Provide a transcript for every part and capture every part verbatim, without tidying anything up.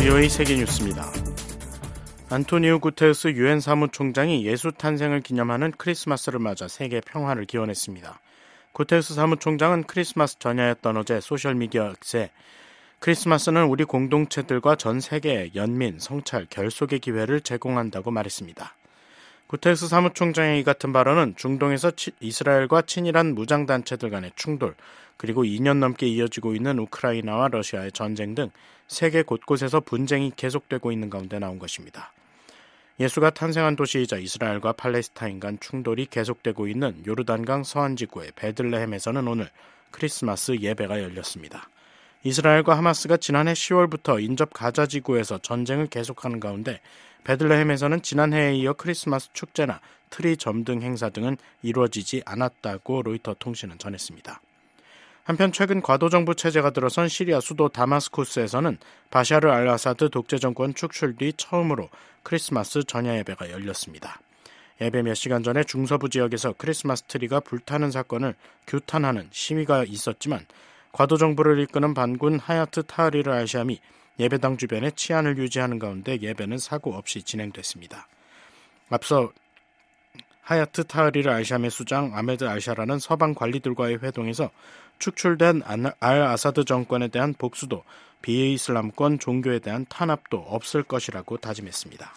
브이오에이 세계뉴스입니다. 안토니우 구테르스 유엔 사무총장이 예수 탄생을 기념하는 크리스마스를 맞아 세계 평화를 기원했습니다. 구테르스 사무총장은 크리스마스 전야였던 어제 소셜미디어 X에 크리스마스는 우리 공동체들과 전 세계의 연민, 성찰, 결속의 기회를 제공한다고 말했습니다. 구테르스 사무총장의 이 같은 발언은 중동에서 치, 이스라엘과 친일한 무장단체들 간의 충돌, 그리고 이 년 넘게 이어지고 있는 우크라이나와 러시아의 전쟁 등 세계 곳곳에서 분쟁이 계속되고 있는 가운데 나온 것입니다. 예수가 탄생한 도시이자 이스라엘과 팔레스타인 간 충돌이 계속되고 있는 요르단강 서안지구의 베들레헴에서는 오늘 크리스마스 예배가 열렸습니다. 이스라엘과 하마스가 지난해 시월부터 인접 가자 지구에서 전쟁을 계속하는 가운데 베들레헴에서는 지난해에 이어 크리스마스 축제나 트리 점등 행사 등은 이루어지지 않았다고 로이터 통신은 전했습니다. 한편 최근 과도정부 체제가 들어선 시리아 수도 다마스쿠스에서는 바샤르 알 아사드 독재정권 축출 뒤 처음으로 크리스마스 전야 예배가 열렸습니다. 예배 몇 시간 전에 중서부 지역에서 크리스마스 트리가 불타는 사건을 규탄하는 시위가 있었지만 과도정부를 이끄는 반군 하야트 타흐리르 알샴이 예배당 주변에 치안을 유지하는 가운데 예배는 사고 없이 진행됐습니다. 앞서 하야트 타흐리르 알샴의 수장 아메드 알샤라는 서방 관리들과의 회동에서 축출된 알 아사드 정권에 대한 복수도 비이슬람권 종교에 대한 탄압도 없을 것이라고 다짐했습니다.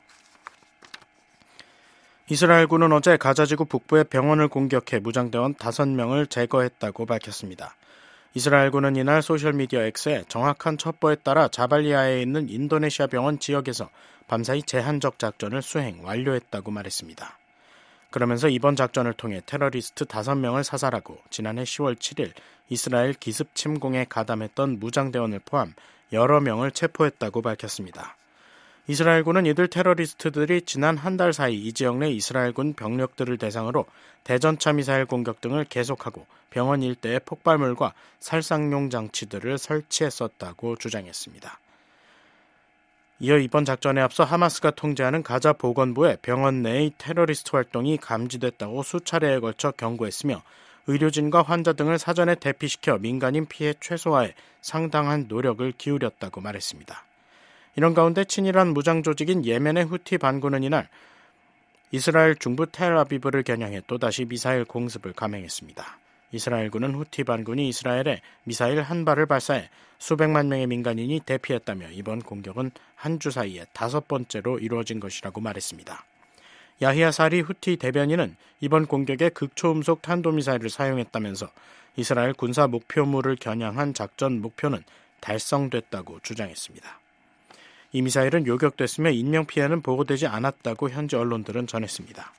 이스라엘군은 어제 가자지구 북부의 병원을 공격해 무장대원 다섯 명을 제거했다고 밝혔습니다. 이스라엘군은 이날 소셜미디어 X에 정확한 첩보에 따라 자발리아에 있는 인도네시아 병원 지역에서 밤사이 제한적 작전을 수행 완료했다고 말했습니다. 그러면서 이번 작전을 통해 테러리스트 다섯 명을 사살하고 지난해 시월 칠일 이스라엘 기습 침공에 가담했던 무장대원을 포함 여러 명을 체포했다고 밝혔습니다. 이스라엘군은 이들 테러리스트들이 지난 한 달 사이 이 지역 내 이스라엘군 병력들을 대상으로 대전차 미사일 공격 등을 계속하고 병원 일대에 폭발물과 살상용 장치들을 설치했었다고 주장했습니다. 이어 이번 작전에 앞서 하마스가 통제하는 가자 보건부에 병원 내의 테러리스트 활동이 감지됐다고 수차례에 걸쳐 경고했으며 의료진과 환자 등을 사전에 대피시켜 민간인 피해 최소화에 상당한 노력을 기울였다고 말했습니다. 이런 가운데 친일한 무장 조직인 예멘의 후티 반군은 이날 이스라엘 중부 텔아비브를 겨냥해 또다시 미사일 공습을 감행했습니다. 이스라엘군은 후티 반군이 이스라엘에 미사일 한 발을 발사해 수백만 명의 민간인이 대피했다며 이번 공격은 한 주 사이에 다섯 번째로 이루어진 것이라고 말했습니다. 야히야 사리 후티 대변인은 이번 공격에 극초음속 탄도미사일을 사용했다면서 이스라엘 군사 목표물을 겨냥한 작전 목표는 달성됐다고 주장했습니다. 이 미사일은 요격됐으며 인명피해는 보고되지 않았다고 현지 언론들은 전했습니다.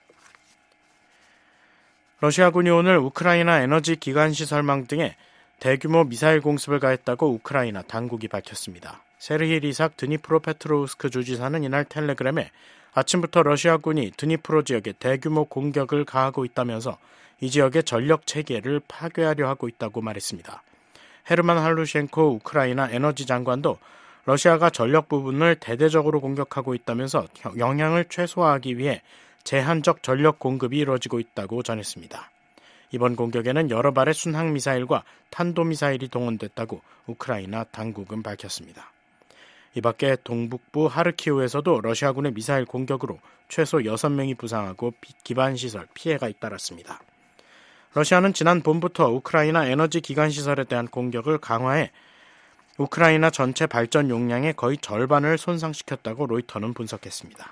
러시아군이 오늘 우크라이나 에너지 기관시설망 등에 대규모 미사일 공습을 가했다고 우크라이나 당국이 밝혔습니다. 세르히 리삭 드니프로페트로우스크 주지사는 이날 텔레그램에 아침부터 러시아군이 드니프로 지역에 대규모 공격을 가하고 있다면서 이 지역의 전력 체계를 파괴하려 하고 있다고 말했습니다. 헤르만 할루셴코 우크라이나 에너지 장관도 러시아가 전력 부분을 대대적으로 공격하고 있다면서 영향을 최소화하기 위해 제한적 전력 공급이 이루어지고 있다고 전했습니다. 이번 공격에는 여러 발의 순항미사일과 탄도미사일이 동원됐다고 우크라이나 당국은 밝혔습니다. 이 밖에 동북부 하르키우에서도 러시아군의 미사일 공격으로 최소 여섯 명이 부상하고 기반시설 피해가 잇따랐습니다. 러시아는 지난 봄부터 우크라이나 에너지 기관시설에 대한 공격을 강화해 우크라이나 전체 발전 용량의 거의 절반을 손상시켰다고 로이터는 분석했습니다.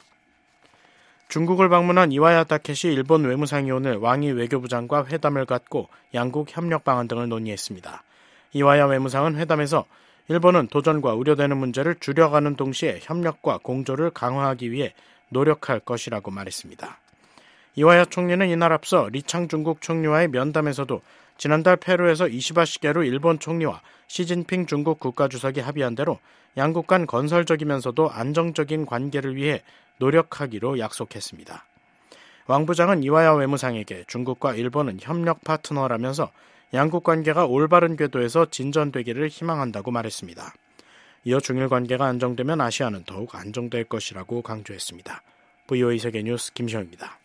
중국을 방문한 이와야 타케시 일본 외무상이 오늘 왕이 외교부장과 회담을 갖고 양국 협력 방안 등을 논의했습니다. 이와야 외무상은 회담에서 일본은 도전과 우려되는 문제를 줄여가는 동시에 협력과 공조를 강화하기 위해 노력할 것이라고 말했습니다. 이와야 총리는 이날 앞서 리창 중국 총리와의 면담에서도 지난달 페루에서 이시바 시게루 일본 총리와 시진핑 중국 국가주석이 합의한 대로 양국 간 건설적이면서도 안정적인 관계를 위해 노력하기로 약속했습니다. 왕 부장은 이와야 외무상에게 중국과 일본은 협력 파트너라면서 양국 관계가 올바른 궤도에서 진전되기를 희망한다고 말했습니다. 이어 중일 관계가 안정되면 아시아는 더욱 안정될 것이라고 강조했습니다. 브이오에이 세계뉴스 김시영입니다.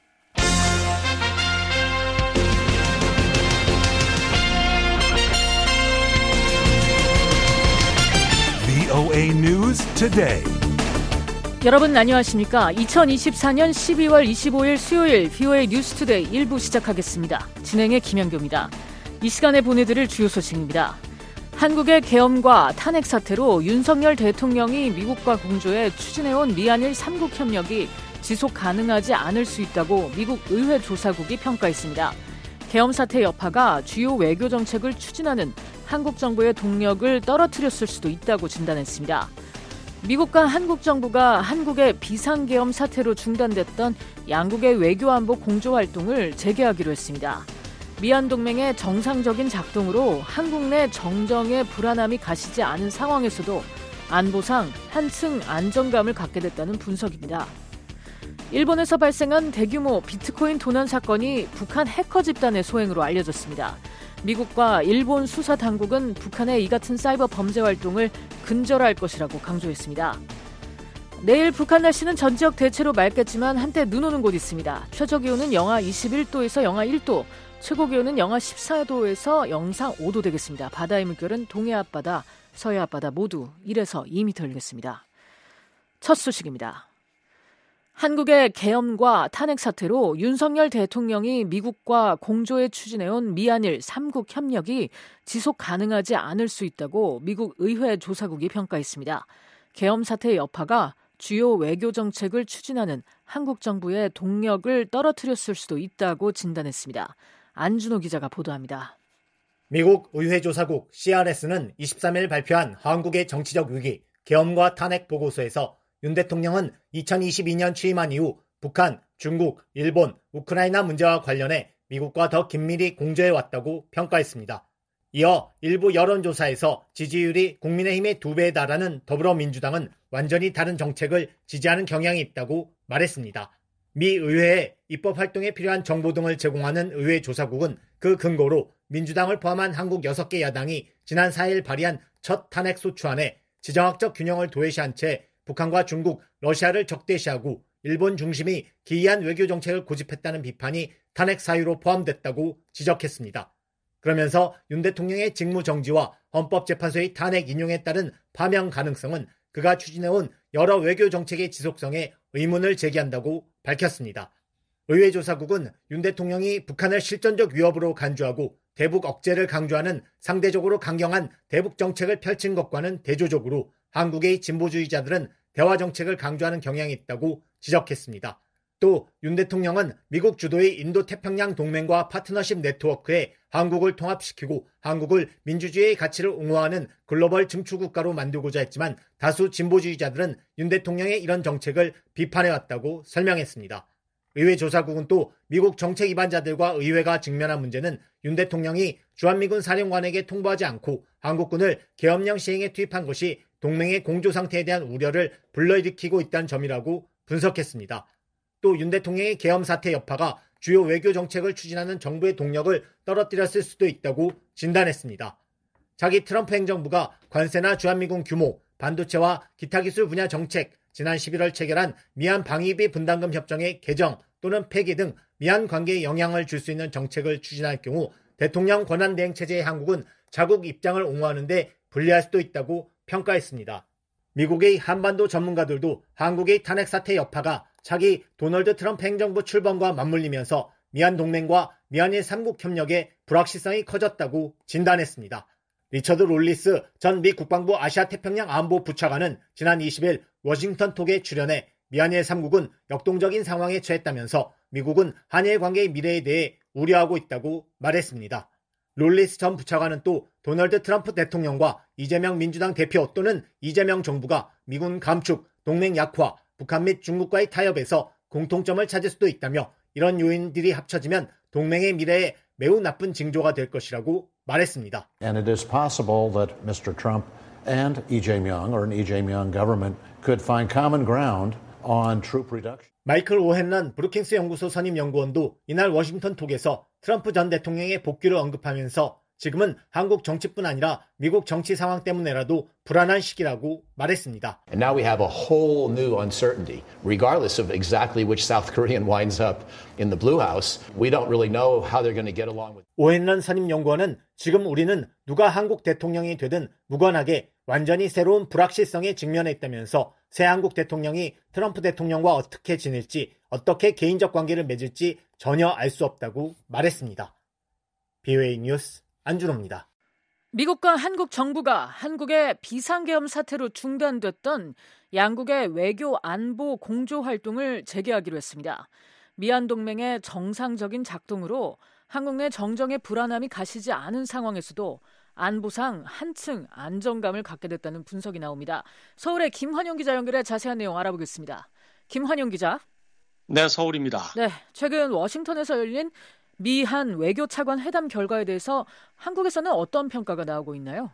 브이오에이 News News Today. 여러분 안녕하십니까? 이천이십사년 십이월 이십오일 수요일 브이오에이 뉴스투데이 일 부 시작하겠습니다. 진행의 김현교입니다. 이 시간에 보내드릴 주요 소식입니다. 한국의 계엄과 탄핵 사태로 윤석열 대통령이 미국과 공조해 추진해온 미한일 삼국 협력이 지속 가능하지 않을 수 있다고 미국 의회 조사국이 평가했습니다. 계엄 사태 여파가 주요 외교 정책을 추진하는 한국 정부의 동력을 떨어뜨렸을 수도 있다고 진단했습니다. 미국과 한국 정부가 한국의 비상계엄 사태로 중단됐던 양국의 외교안보 공조 활동을 재개하기로 했습니다. 미한 동맹의 정상적인 작동으로 한국 내 정정의 불안함이 가시지 않은 상황에서도 안보상 한층 안정감을 갖게 됐다는 분석입니다. 일본에서 발생한 대규모 비트코인 도난 사건이 북한 해커 집단의 소행으로 알려졌습니다. 미국과 일본 수사 당국은 북한의 이 같은 사이버 범죄 활동을 근절할 것이라고 강조했습니다. 내일 북한 날씨는 전 지역 대체로 맑겠지만 한때 눈 오는 곳이 있습니다. 최저기온은 영하 이십일도에서 영하 일도, 최고기온은 영하 십사도에서 영상 오도 되겠습니다. 바다의 물결은 동해 앞바다, 서해 앞바다 모두 일에서 이 미터 일겠습니다. 첫 소식입니다. 한국의 계엄과 탄핵 사태로 윤석열 대통령이 미국과 공조해 추진해온 미한일 삼국 협력이 지속 가능하지 않을 수 있다고 미국 의회 조사국이 평가했습니다. 계엄 사태의 여파가 주요 외교 정책을 추진하는 한국 정부의 동력을 떨어뜨렸을 수도 있다고 진단했습니다. 안준호 기자가 보도합니다. 미국 의회 조사국 씨알에스는 이십삼일 발표한 한국의 정치적 위기, 계엄과 탄핵 보고서에서 윤 대통령은 이천이십이년 취임한 이후 북한, 중국, 일본, 우크라이나 문제와 관련해 미국과 더 긴밀히 공조해왔다고 평가했습니다. 이어 일부 여론조사에서 지지율이 국민의힘의 두 배에 달하는 더불어민주당은 완전히 다른 정책을 지지하는 경향이 있다고 말했습니다. 미 의회에 입법 활동에 필요한 정보 등을 제공하는 의회 조사국은 그 근거로 민주당을 포함한 한국 여섯 개 야당이 지난 사일 발의한 첫 탄핵 소추안에 지정학적 균형을 도외시한 채 북한과 중국, 러시아를 적대시하고 일본 중심이 기이한 외교 정책을 고집했다는 비판이 탄핵 사유로 포함됐다고 지적했습니다. 그러면서 윤 대통령의 직무정지와 헌법재판소의 탄핵 인용에 따른 파면 가능성은 그가 추진해온 여러 외교 정책의 지속성에 의문을 제기한다고 밝혔습니다. 의회 조사국은 윤 대통령이 북한을 실전적 위협으로 간주하고 대북 억제를 강조하는 상대적으로 강경한 대북 정책을 펼친 것과는 대조적으로 한국의 진보주의자들은 대화 정책을 강조하는 경향이 있다고 지적했습니다. 또 윤 대통령은 미국 주도의 인도태평양 동맹과 파트너십 네트워크에 한국을 통합시키고 한국을 민주주의의 가치를 옹호하는 글로벌 증축국가로 만들고자 했지만 다수 진보주의자들은 윤 대통령의 이런 정책을 비판해왔다고 설명했습니다. 의회 조사국은 또 미국 정책 위반자들과 의회가 직면한 문제는 윤 대통령이 주한미군 사령관에게 통보하지 않고 한국군을 계엄령 시행에 투입한 것이 동맹의 공조 상태에 대한 우려를 불러일으키고 있다는 점이라고 분석했습니다. 또 윤 대통령의 계엄 사태 여파가 주요 외교 정책을 추진하는 정부의 동력을 떨어뜨렸을 수도 있다고 진단했습니다. 자기 트럼프 행정부가 관세나 주한미군 규모, 반도체와 기타 기술 분야 정책, 지난 십일월 체결한 미한 방위비 분담금 협정의 개정 또는 폐기 등 미한 관계에 영향을 줄 수 있는 정책을 추진할 경우 대통령 권한대행체제의 한국은 자국 입장을 옹호하는 데 불리할 수도 있다고 평가했습니다. 미국의 한반도 전문가들도 한국의 탄핵 사태 여파가 차기 도널드 트럼프 행정부 출범과 맞물리면서 미한 동맹과 미한일 삼국 협력의 불확실성이 커졌다고 진단했습니다. 리처드 롤리스 전 미 국방부 아시아태평양 안보 부차관은 지난 이십일 워싱턴 톡에 출연해 미한일 삼국은 역동적인 상황에 처했다면서 미국은 한일 관계의 미래에 대해 우려하고 있다고 말했습니다. 롤리스 전 부차관은 또 도널드 트럼프 대통령과 이재명 민주당 대표 또는 이재명 정부가 미군 감축, 동맹 약화, 북한 및 중국과의 타협에서 공통점을 찾을 수도 있다며 이런 요인들이 합쳐지면 동맹의 미래에 매우 나쁜 징조가 될 것이라고 말했습니다. And it is possible that 미스터 Trump and Lee Jae-myung or an Lee Jae-myung government could find common ground on troop reduction. 마이클 오헨런 브루킹스 연구소 선임 연구원도 이날 워싱턴 톡에서 트럼프 전 대통령의 복귀를 언급하면서 지금은 한국 정치뿐 아니라 미국 정치 상황 때문에라도 불안한 시기라고 말했습니다. And now we have a whole new uncertainty. Regardless of exactly which South Korean winds up in the Blue House, we don't really know how they're going to get along with. 오헨런 선임 연구원은 지금 우리는 누가 한국 대통령이 되든 무관하게 완전히 새로운 불확실성에 직면했다면서 새 한국 대통령이 트럼프 대통령과 어떻게 지낼지, 어떻게 개인적 관계를 맺을지 전혀 알 수 없다고 말했습니다. 비오에이 뉴스 안준호입니다. 미국과 한국 정부가 한국의 비상계엄 사태로 중단됐던 양국의 외교 안보 공조 활동을 재개하기로 했습니다. 미한 동맹의 정상적인 작동으로 한국 내 정정의 불안함이 가시지 않은 상황에서도 안보상 한층 안정감을 갖게 됐다는 분석이 나옵니다. 서울의 김환영 기자 연결해 자세한 내용 알아보겠습니다. 김환영 기자. 네, 서울입니다. 네, 최근 워싱턴에서 열린 미한 외교차관 회담 결과에 대해서 한국에서는 어떤 평가가 나오고 있나요?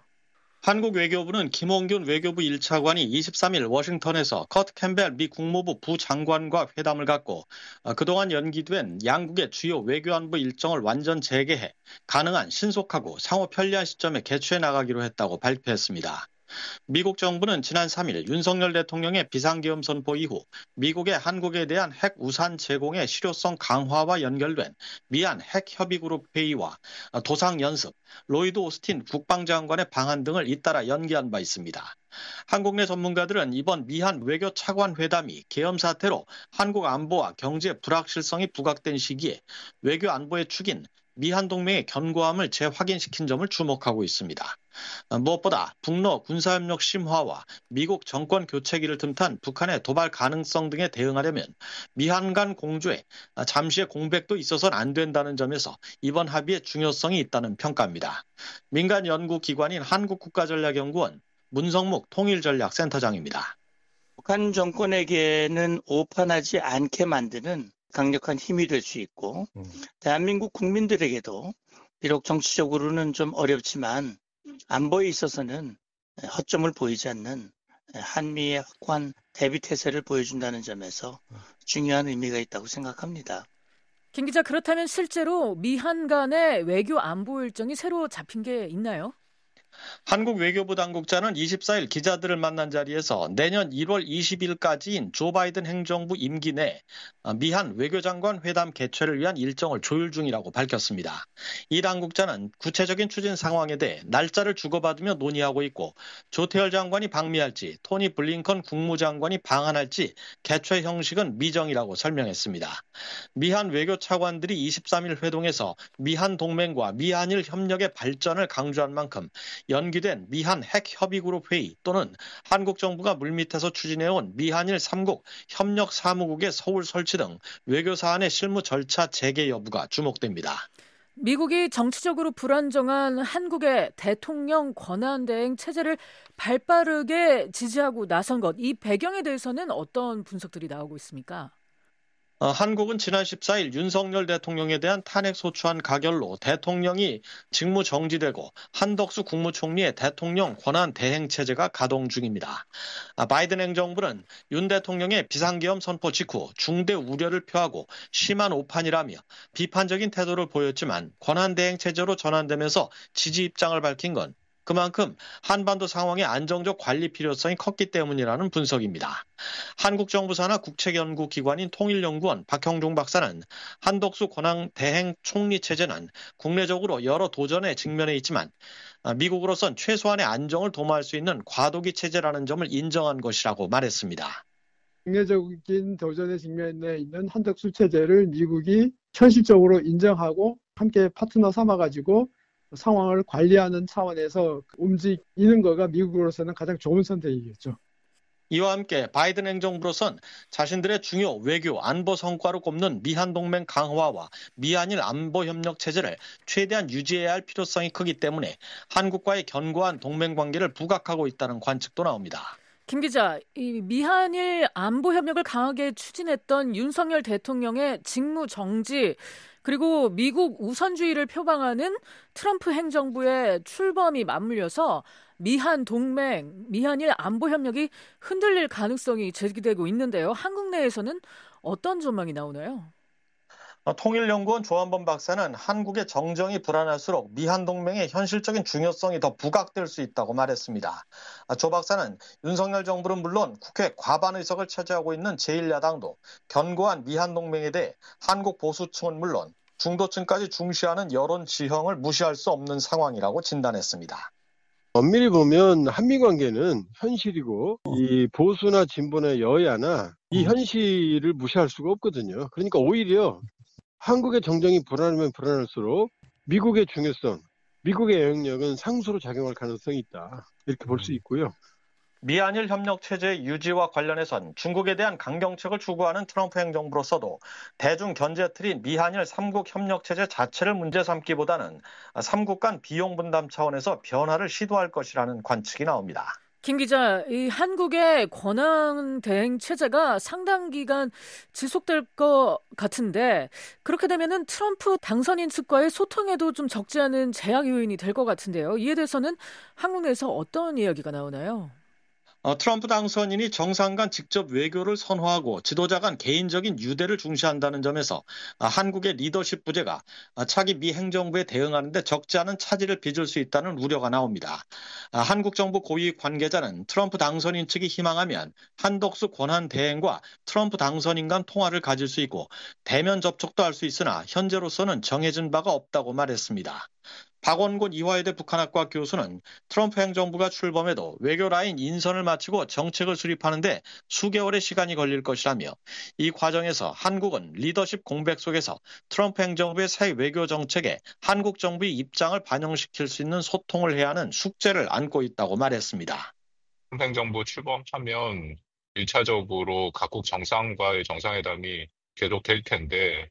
한국 외교부는 김홍균 외교부 일 차관이 이십삼 일 워싱턴에서 커트 캠벨 미 국무부 부장관과 회담을 갖고 그동안 연기된 양국의 주요 외교안보 일정을 완전 재개해 가능한 신속하고 상호 편리한 시점에 개최해 나가기로 했다고 발표했습니다. 미국 정부는 지난 삼 일 윤석열 대통령의 비상계엄 선포 이후 미국의 한국에 대한 핵 우산 제공의 실효성 강화와 연결된 미한 핵협의그룹 회의와 도상연습, 로이드 오스틴 국방장관의 방한 등을 잇따라 연기한 바 있습니다. 한국 내 전문가들은 이번 미한 외교차관 회담이 계엄 사태로 한국 안보와 경제 불확실성이 부각된 시기에 외교 안보의 축인 미한 동맹의 견고함을 재확인시킨 점을 주목하고 있습니다. 무엇보다 북러 군사협력 심화와 미국 정권 교체기를 틈탄 북한의 도발 가능성 등에 대응하려면 미한 간 공조에 잠시의 공백도 있어서는 안 된다는 점에서 이번 합의의 중요성이 있다는 평가입니다. 민간 연구기관인 한국국가전략연구원 문성묵 통일전략센터장입니다. 북한 정권에게는 오판하지 않게 만드는 강력한 힘이 될 수 있고 음. 대한민국 국민들에게도 비록 정치적으로는 좀 어렵지만 안보에 있어서는 허점을 보이지 않는 한미의 확고한 대비태세를 보여준다는 점에서 중요한 의미가 있다고 생각합니다. 김 기자, 그렇다면 실제로 미한 간의 외교 안보 일정이 새로 잡힌 게 있나요? 한국 외교부 당국자는 이십사 일 기자들을 만난 자리에서 내년 일월 이십일까지인 조 바이든 행정부 임기 내 미한 외교장관 회담 개최를 위한 일정을 조율 중이라고 밝혔습니다. 이 당국자는 구체적인 추진 상황에 대해 날짜를 주고받으며 논의하고 있고 조태열 장관이 방미할지 토니 블링컨 국무장관이 방한할지 개최 형식은 미정이라고 설명했습니다. 미한 외교차관들이 이십삼 일 회동에서 미한 동맹과 미한일 협력의 발전을 강조한 만큼 연기된 미한 핵협의그룹 회의 또는 한국 정부가 물밑에서 추진해온 미한일 삼국 협력사무국의 서울 설치 등 외교 사안의 실무 절차 재개 여부가 주목됩니다. 미국이 정치적으로 불안정한 한국의 대통령 권한대행 체제를 발빠르게 지지하고 나선 것, 이 배경에 대해서는 어떤 분석들이 나오고 있습니까? 어, 한국은 지난 십사 일 윤석열 대통령에 대한 탄핵 소추안 가결로 대통령이 직무 정지되고 한덕수 국무총리의 대통령 권한 대행 체제가 가동 중입니다. 아, 바이든 행정부는 윤 대통령의 비상계엄 선포 직후 중대 우려를 표하고 심한 오판이라며 비판적인 태도를 보였지만 권한 대행 체제로 전환되면서 지지 입장을 밝힌 건 그만큼 한반도 상황의 안정적 관리 필요성이 컸기 때문이라는 분석입니다. 한국 정부 산하 국책연구기관인 통일연구원 박형종 박사는 한덕수 권한 대행 총리 체제는 국내적으로 여러 도전에 직면해 있지만 미국으로선 최소한의 안정을 도모할 수 있는 과도기 체제라는 점을 인정한 것이라고 말했습니다. 국내적인 도전에 직면해 있는 한덕수 체제를 미국이 현실적으로 인정하고 함께 파트너 삼아가지고 상황을 관리하는 차원에서 움직이는 거가 미국으로서는 가장 좋은 선택이겠죠. 이와 함께 바이든 행정부로선 자신들의 중요 외교 안보 성과로 꼽는 미한 동맹 강화와 미한일 안보 협력 체제를 최대한 유지해야 할 필요성이 크기 때문에 한국과의 견고한 동맹 관계를 부각하고 있다는 관측도 나옵니다. 김 기자, 이 미한일 안보 협력을 강하게 추진했던 윤석열 대통령의 직무 정지, 그리고 미국 우선주의를 표방하는 트럼프 행정부의 출범이 맞물려서 미한 동맹, 미한일 안보 협력이 흔들릴 가능성이 제기되고 있는데요. 한국 내에서는 어떤 전망이 나오나요? 통일연구원 조한범 박사는 한국의 정정이 불안할수록 미한 동맹의 현실적인 중요성이 더 부각될 수 있다고 말했습니다. 조 박사는 윤석열 정부는 물론 국회 과반 의석을 차지하고 있는 제일 야당도 견고한 미한 동맹에 대해 한국 보수층은 물론 중도층까지 중시하는 여론 지형을 무시할 수 없는 상황이라고 진단했습니다. 엄밀히 보면 한미 관계는 현실이고 이 보수나 진보나 여야나 이 현실을 무시할 수가 없거든요. 그러니까 오히려 한국의 정정이 불안하면 불안할수록 미국의 중요성, 미국의 영향력은 상수로 작용할 가능성이 있다. 이렇게 볼 수 있고요. 미한일 협력 체제 유지와 관련해선 중국에 대한 강경책을 추구하는 트럼프 행정부로서도 대중 견제 틀인 미한일 삼국 협력 체제 자체를 문제 삼기보다는 삼국 간 비용 분담 차원에서 변화를 시도할 것이라는 관측이 나옵니다. 김 기자, 이 한국의 권한 대행 체제가 상당 기간 지속될 것 같은데 그렇게 되면은 트럼프 당선인 측과의 소통에도 좀 적지 않은 제약 요인이 될 것 같은데요. 이에 대해서는 한국 내에서 어떤 이야기가 나오나요? 어, 트럼프 당선인이 정상 간 직접 외교를 선호하고 지도자 간 개인적인 유대를 중시한다는 점에서 아, 한국의 리더십 부재가 아, 차기 미 행정부에 대응하는 데 적지 않은 차질을 빚을 수 있다는 우려가 나옵니다. 아, 한국 정부 고위 관계자는 트럼프 당선인 측이 희망하면 한덕수 권한 대행과 트럼프 당선인 간 통화를 가질 수 있고 대면 접촉도 할 수 있으나 현재로서는 정해진 바가 없다고 말했습니다. 박원곤 이화여대 북한학과 교수는 트럼프 행정부가 출범해도 외교 라인 인선을 마치고 정책을 수립하는데 수개월의 시간이 걸릴 것이라며 이 과정에서 한국은 리더십 공백 속에서 트럼프 행정부의 새 외교 정책에 한국 정부의 입장을 반영시킬 수 있는 소통을 해야 하는 숙제를 안고 있다고 말했습니다. 트럼프 행정부 출범하면 일 차적으로 각국 정상과의 정상회담이 계속될 텐데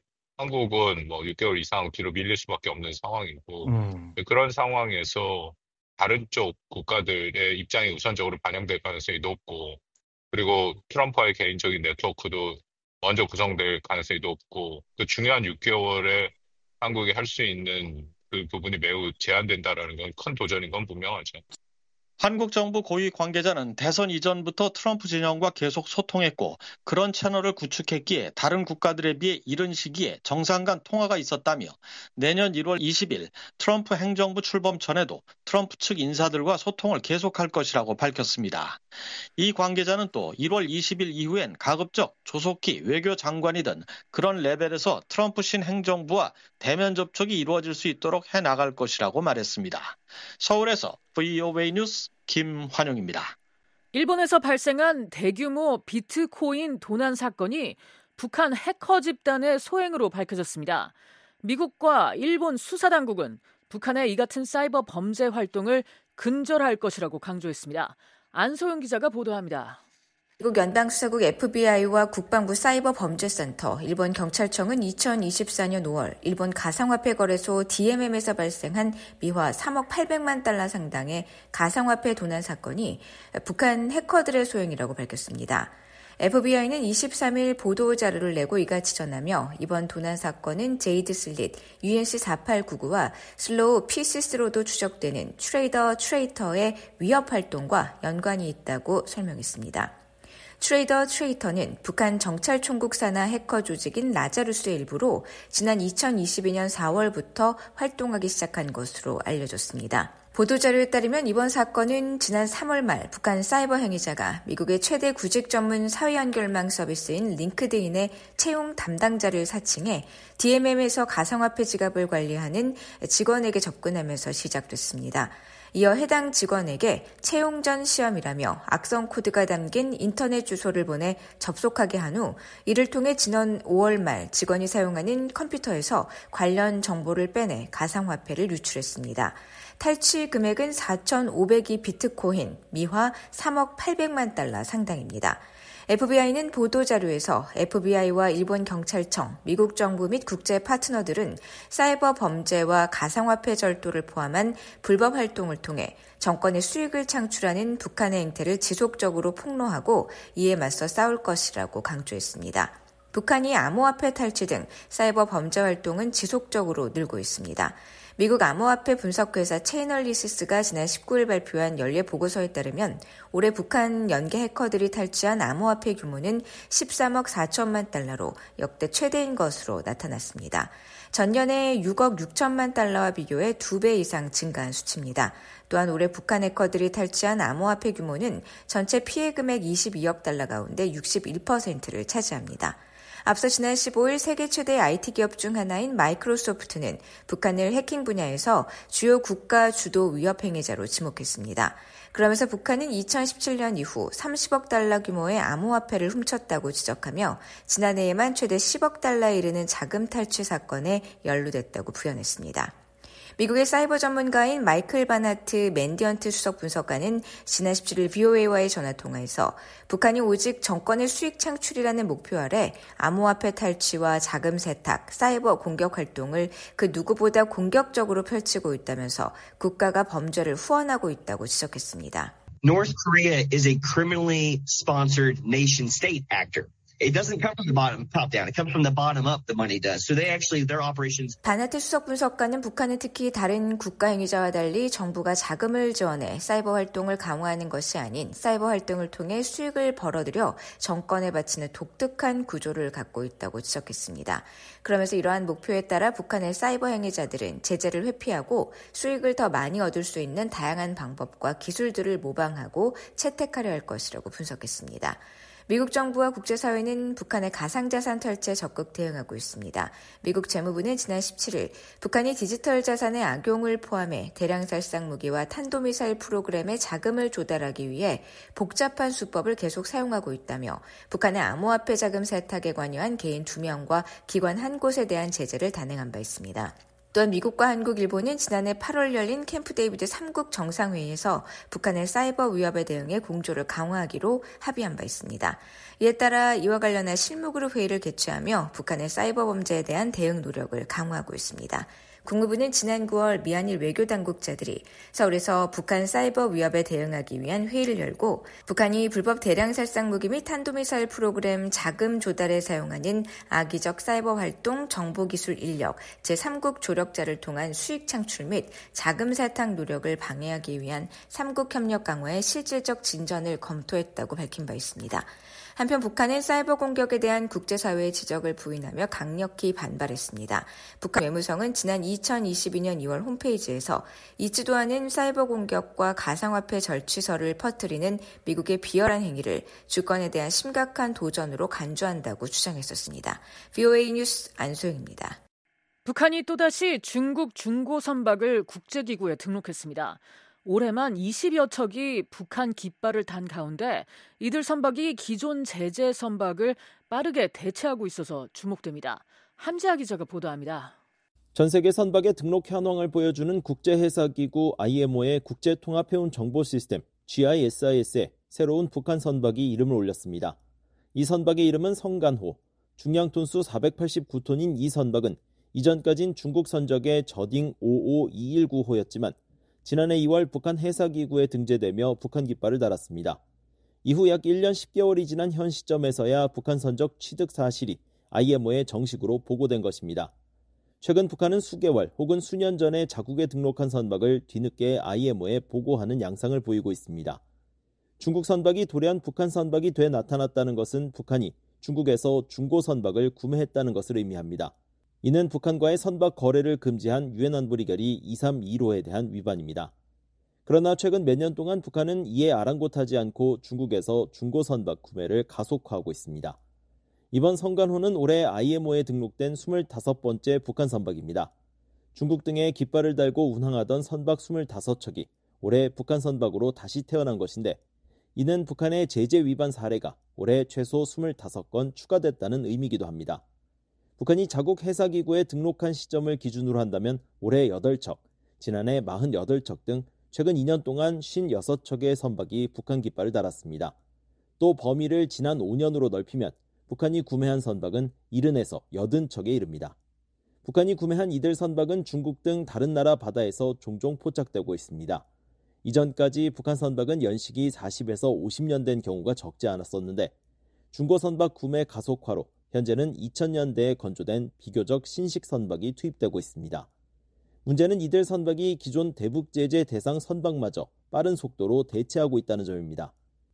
한국은 뭐 육 개월 이상 뒤로 밀릴 수밖에 없는 상황이고 음. 그런 상황에서 다른 쪽 국가들의 입장이 우선적으로 반영될 가능성이 높고 그리고 트럼프와의 개인적인 네트워크도 먼저 구성될 가능성이 높고 그 중요한 육 개월에 한국이 할 수 있는 그 부분이 매우 제한된다라는 건 큰 도전인 건 분명하죠. 한국 정부 고위 관계자는 대선 이전부터 트럼프 진영과 계속 소통했고 그런 채널을 구축했기에 다른 국가들에 비해 이른 시기에 정상 간 통화가 있었다며 내년 일월 이십일 트럼프 행정부 출범 전에도 트럼프 측 인사들과 소통을 계속할 것이라고 밝혔습니다. 이 관계자는 또 일월 이십일 이후엔 가급적 조속히 외교장관이든 그런 레벨에서 트럼프 신행정부와 대면 접촉이 이루어질 수 있도록 해나갈 것이라고 말했습니다. 서울에서 브이오에이 뉴스 김환용입니다. 일본에서 발생한 대규모 비트코인 도난 사건이 북한 해커 집단의 소행으로 밝혀졌습니다. 미국과 일본 수사당국은 북한의 이 같은 사이버 범죄 활동을 근절할 것이라고 강조했습니다. 안소영 기자가 보도합니다. 미국 연방수사국 에프비아이와 국방부 사이버범죄센터, 일본 경찰청은 이천이십사년 오월 일본 가상화폐 거래소 디엠엠에서 발생한 미화 삼억 팔백만 달러 상당의 가상화폐 도난 사건이 북한 해커들의 소행이라고 밝혔습니다. 에프비아이는 이십삼일 보도자료를 내고 이같이 전하며 이번 도난 사건은 제이드 슬릿, 유엔씨 사팔구구와 슬로우 피씨스로도 추적되는 트레이더 트레이터의 위협 활동과 연관이 있다고 설명했습니다. 트레이더 트레이터는 북한 정찰총국 산하 해커 조직인 라자루스의 일부로 지난 이천이십이년 사월부터 활동하기 시작한 것으로 알려졌습니다. 보도자료에 따르면 이번 사건은 지난 삼월 말 북한 사이버 행위자가 미국의 최대 구직 전문 사회 연결망 서비스인 링크드인의 채용 담당자를 사칭해 디엠엠에서 가상화폐 지갑을 관리하는 직원에게 접근하면서 시작됐습니다. 이어 해당 직원에게 채용 전 시험이라며 악성 코드가 담긴 인터넷 주소를 보내 접속하게 한 후 이를 통해 지난 오월 말 직원이 사용하는 컴퓨터에서 관련 정보를 빼내 가상화폐를 유출했습니다. 탈취 금액은 사천오백이 비트코인, 미화 삼억 팔백만 달러 상당입니다. 에프비아이는 보도자료에서 에프비아이와 일본 경찰청, 미국 정부 및 국제 파트너들은 사이버 범죄와 가상화폐 절도를 포함한 불법 활동을 통해 정권의 수익을 창출하는 북한의 행태를 지속적으로 폭로하고 이에 맞서 싸울 것이라고 강조했습니다. 북한이 암호화폐 탈취 등 사이버 범죄 활동은 지속적으로 늘고 있습니다. 미국 암호화폐 분석회사 체이널리시스가 지난 십구일 발표한 연례 보고서에 따르면 올해 북한 연계 해커들이 탈취한 암호화폐 규모는 십삼억 사천만 달러로 역대 최대인 것으로 나타났습니다. 전년의 육억 육천만 달러와 비교해 두 배 이상 증가한 수치입니다. 또한 올해 북한 해커들이 탈취한 암호화폐 규모는 전체 피해 금액 이십이억 달러 가운데 육십일 퍼센트를 차지합니다. 앞서 지난 십오일 세계 최대 아이티 기업 중 하나인 마이크로소프트는 북한을 해킹 분야에서 주요 국가 주도 위협 행위자로 지목했습니다. 그러면서 북한은 이천십칠년 이후 삼십억 달러 규모의 암호화폐를 훔쳤다고 지적하며 지난해에만 최대 십억 달러에 이르는 자금 탈취 사건에 연루됐다고 부연했습니다. 미국의 사이버 전문가인 마이클 바나트 맨디언트 수석 분석관은 지난 십칠일 브이오에이와의 전화통화에서 북한이 오직 정권의 수익 창출이라는 목표 아래 암호화폐 탈취와 자금 세탁, 사이버 공격 활동을 그 누구보다 공격적으로 펼치고 있다면서 국가가 범죄를 후원하고 있다고 지적했습니다. North Korea is a criminally sponsored nation state actor. It doesn't come from the bottom, top down. It comes from the bottom up, the money does. So they actually, their operations. 바나트 수석 분석관은 북한은 특히 다른 국가 행위자와 달리 정부가 자금을 지원해 사이버 활동을 강화하는 것이 아닌 사이버 활동을 통해 수익을 벌어들여 정권에 바치는 독특한 구조를 갖고 있다고 지적했습니다. 그러면서 이러한 목표에 따라 북한의 사이버 행위자들은 제재를 회피하고 수익을 더 많이 얻을 수 있는 다양한 방법과 기술들을 모방하고 채택하려 할 것이라고 분석했습니다. 미국 정부와 국제사회는 북한의 가상자산 탈취에 적극 대응하고 있습니다. 미국 재무부는 지난 십칠일 북한이 디지털 자산의 악용을 포함해 대량 살상 무기와 탄도미사일 프로그램에 자금을 조달하기 위해 복잡한 수법을 계속 사용하고 있다며 북한의 암호화폐 자금 세탁에 관여한 개인 두 명과 기관 한 곳에 대한 제재를 단행한 바 있습니다. 또한 미국과 한국, 일본은 지난해 팔월 열린 캠프 데이비드 삼국 정상회의에서 북한의 사이버 위협에 대응해 공조를 강화하기로 합의한 바 있습니다. 이에 따라 이와 관련한 실무그룹 회의를 개최하며 북한의 사이버 범죄에 대한 대응 노력을 강화하고 있습니다. 국무부는 지난 구월 미한일 외교당국자들이 서울에서 북한 사이버 위협에 대응하기 위한 회의를 열고 북한이 불법 대량 살상 무기 및 탄도미사일 프로그램 자금 조달에 사용하는 악의적 사이버 활동 정보기술 인력 제삼국 조력자를 통한 수익 창출 및 자금 세탁 노력을 방해하기 위한 삼국 협력 강화의 실질적 진전을 검토했다고 밝힌 바 있습니다. 한편 북한은 사이버 공격에 대한 국제사회의 지적을 부인하며 강력히 반발했습니다. 북한 외무성은 지난 이천이십이년 이월 홈페이지에서 잊지도 않은 사이버 공격과 가상화폐 절취설을 퍼뜨리는 미국의 비열한 행위를 주권에 대한 심각한 도전으로 간주한다고 주장했었습니다. 브이오에이 뉴스 안소영입니다. 북한이 또다시 중국 중고 선박을 국제기구에 등록했습니다. 올해만 이십여 척이 북한 깃발을 단 가운데 이들 선박이 기존 제재 선박을 빠르게 대체하고 있어서 주목됩니다. 함지아 기자가 보도합니다. 전 세계 선박의 등록 현황을 보여주는 국제해사기구 아이엠오의 국제통합해운 정보 시스템 지아이에스아이에스에 새로운 북한 선박이 이름을 올렸습니다. 이 선박의 이름은 성간호, 중량 톤수 사백팔십구 톤인 이 선박은 이전까진 중국 선적의 저딩 오오이일구호였지만 지난해 이월 북한 해사기구에 등재되며 북한 깃발을 달았습니다. 이후 약 일 년 십 개월이 지난 현 시점에서야 북한 선적 취득 사실이 아이엠오에 정식으로 보고된 것입니다. 최근 북한은 수개월 혹은 수년 전에 자국에 등록한 선박을 뒤늦게 아이엠오에 보고하는 양상을 보이고 있습니다. 중국 선박이 도래한 북한 선박이 돼 나타났다는 것은 북한이 중국에서 중고 선박을 구매했다는 것을 의미합니다. 이는 북한과의 선박 거래를 금지한 유엔 안보리결의 이삼일오에 대한 위반입니다. 그러나 최근 몇 년 동안 북한은 이에 아랑곳하지 않고 중국에서 중고 선박 구매를 가속화하고 있습니다. 이번 성간호는 올해 아이엠오에 등록된 스물다섯 번째 북한 선박입니다. 중국 등에 깃발을 달고 운항하던 선박 스물다섯 척이 올해 북한 선박으로 다시 태어난 것인데 이는 북한의 제재 위반 사례가 올해 최소 스물다섯 건 추가됐다는 의미이기도 합니다. 북한이 자국 해사기구에 등록한 시점을 기준으로 한다면 올해 여덟 척, 지난해 사십팔 척 등 최근 이 년 동안 오십육 척의 선박이 북한 깃발을 달았습니다. 또 범위를 지난 오 년으로 넓히면 북한이 구매한 선박은 칠십에서 팔십 척에 이릅니다. 북한이 구매한 이들 선박은 중국 등 다른 나라 바다에서 종종 포착되고 있습니다. 이전까지 북한 선박은 연식이 사십에서 오십 년 된 경우가 적지 않았었는데 중고 선박 구매 가속화로 현재는 이천 년대에 건조된 비교적 신식 선박이 투입되고 있습니다. 문제는 이들 선박이 기존 대북 제재 대상 선박마저 빠른 속도로 대체하고 있다는 점입니다.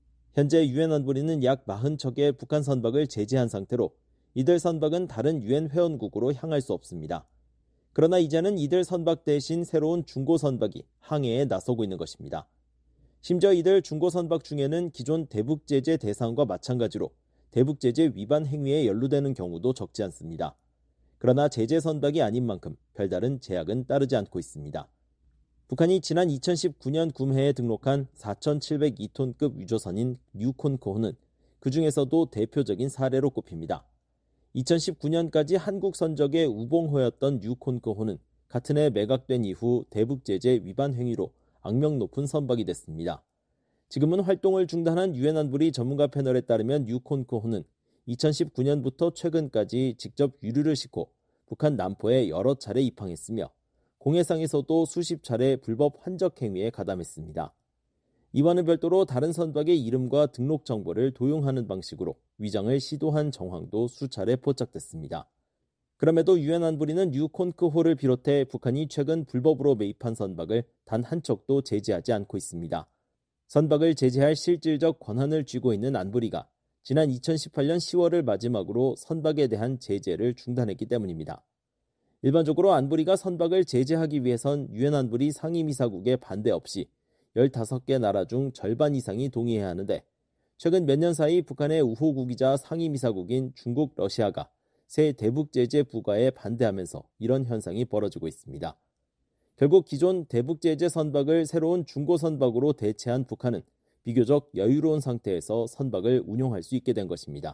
현재 유엔 안보리는 약 사십 척의 북한 선박을 제재한 상태로 이들 선박은 다른 유엔 회원국으로 향할 수 없습니다. 그러나 이제는 이들 선박 대신 새로운 중고 선박이 항해에 나서고 있는 것입니다. 심지어 이들 중고 선박 중에는 기존 대북 제재 대상과 마찬가지로 대북 제재 위반 행위에 연루되는 경우도 적지 않습니다. 그러나 제재 선박이 아닌 만큼 별다른 제약은 따르지 않고 있습니다. 북한이 지난 이천십구 년 구매에 등록한 사천칠백이 톤급 유조선인 뉴콘코호는 그 중에서도 대표적인 사례로 꼽힙니다. 이천십구 년까지 한국 선적의 우봉호였던 뉴콘코호는 같은 해 매각된 이후 대북 제재 위반 행위로 악명 높은 선박이 됐습니다. 지금은 활동을 중단한 유엔 안보리 전문가 패널에 따르면 뉴콘코호는 이천십구 년부터 최근까지 직접 유류를 싣고 북한 남포에 여러 차례 입항했으며 공해상에서도 수십 차례 불법 환적 행위에 가담했습니다. 이와는 별도로 다른 선박의 이름과 등록 정보를 도용하는 방식으로 위장을 시도한 정황도 수차례 포착됐습니다. 그럼에도 유엔 안보리는 뉴콘코호를 비롯해 북한이 최근 불법으로 매입한 선박을 단 한 척도 제재하지 않고 있습니다. 선박을 제재할 실질적 권한을 쥐고 있는 안보리가 지난 이천십팔 년 시월을 마지막으로 선박에 대한 제재를 중단했기 때문입니다. 일반적으로 안보리가 선박을 제재하기 위해선 유엔 안보리 상임이사국의 반대 없이 열다섯 개 나라 중 절반 이상이 동의해야 하는데 최근 몇 년 사이 북한의 우호국이자 상임이사국인 중국, 러시아가 새 대북 제재 부과에 반대하면서 이런 현상이 벌어지고 있습니다. 결국 기존 대북 제재 선박을 새로운 중고 선박으로 대체한 북한은 비교적 여유로운 상태에서 선박을 운용할 수 있게 된 것입니다.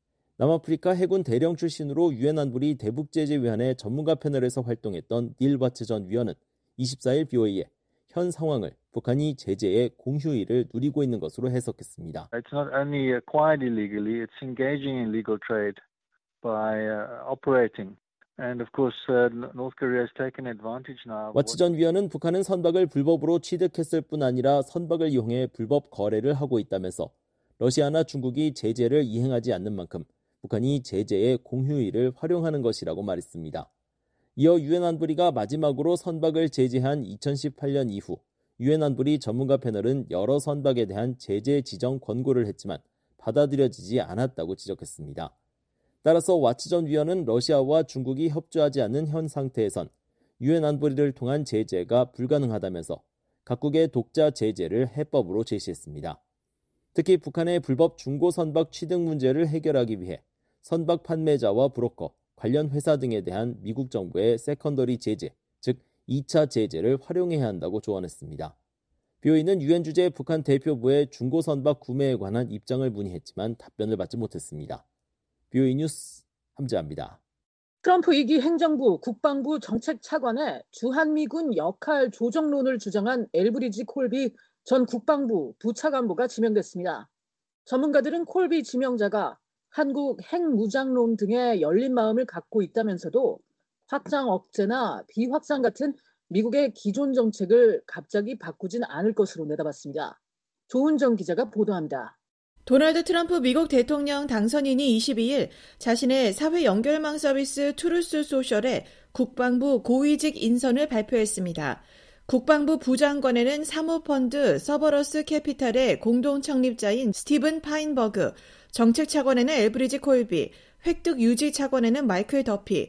남아프리카 해군 대령 출신으로 유엔 안보리 대북 제재 위원회 전문가 패널에서 활동했던 닐 와츠 전 위원은 이십사 일 비오이에 현 상황을 북한이 제재의 공휴일을 누리고 있는 것으로 해석했습니다. It's not only acquired illegally, it's engaging in illegal trade by uh, operating. And of course, uh, North Korea has taken advantage now. 와츠 전 위원은 북한은 선박을 불법으로 취득했을 뿐 아니라 선박을 이용해 불법 거래를 하고 있다면서 러시아나 중국이 제재를 이행하지 않는 만큼 북한이 제재의 공휴일을 활용하는 것이라고 말했습니다. 이어 유엔 안보리가 마지막으로 선박을 제재한 이천십팔 년 이후 유엔 안보리 전문가 패널은 여러 선박에 대한 제재 지정 권고를 했지만 받아들여지지 않았다고 지적했습니다. 따라서 와츠 전 위원은 러시아와 중국이 협조하지 않는 현 상태에선 유엔 안보리를 통한 제재가 불가능하다면서 각국의 독자 제재를 해법으로 제시했습니다. 특히 북한의 불법 중고 선박 취득 문제를 해결하기 위해 선박 판매자와 브로커, 관련 회사 등에 대한 미국 정부의 세컨더리 제재, 즉 이 차 제재를 활용해야 한다고 조언했습니다. 비오이는 유엔 주재 북한 대표부의 중고 선박 구매에 관한 입장을 문의했지만 답변을 받지 못했습니다. 비오이 뉴스 함재합니다. 트럼프 이 기 행정부 국방부 정책차관에 주한미군 역할 조정론을 주장한 엘브리지 콜비 전 국방부 부차관보가 지명됐습니다. 전문가들은 콜비 지명자가 한국 핵무장론 등에 열린 마음을 갖고 있다면서도 확장 억제나 비확장 같은 미국의 기존 정책을 갑자기 바꾸진 않을 것으로 내다봤습니다. 조은정 기자가 보도합니다. 도널드 트럼프 미국 대통령 당선인이 이십이 일 자신의 사회 연결망 서비스 트루스 소셜에 국방부 고위직 인선을 발표했습니다. 국방부 부장관에는 사모펀드 서버러스 캐피탈의 공동 창립자인 스티븐 파인버그, 정책차관에는 엘브리지 콜비, 획득 유지 차관에는 마이클 더피,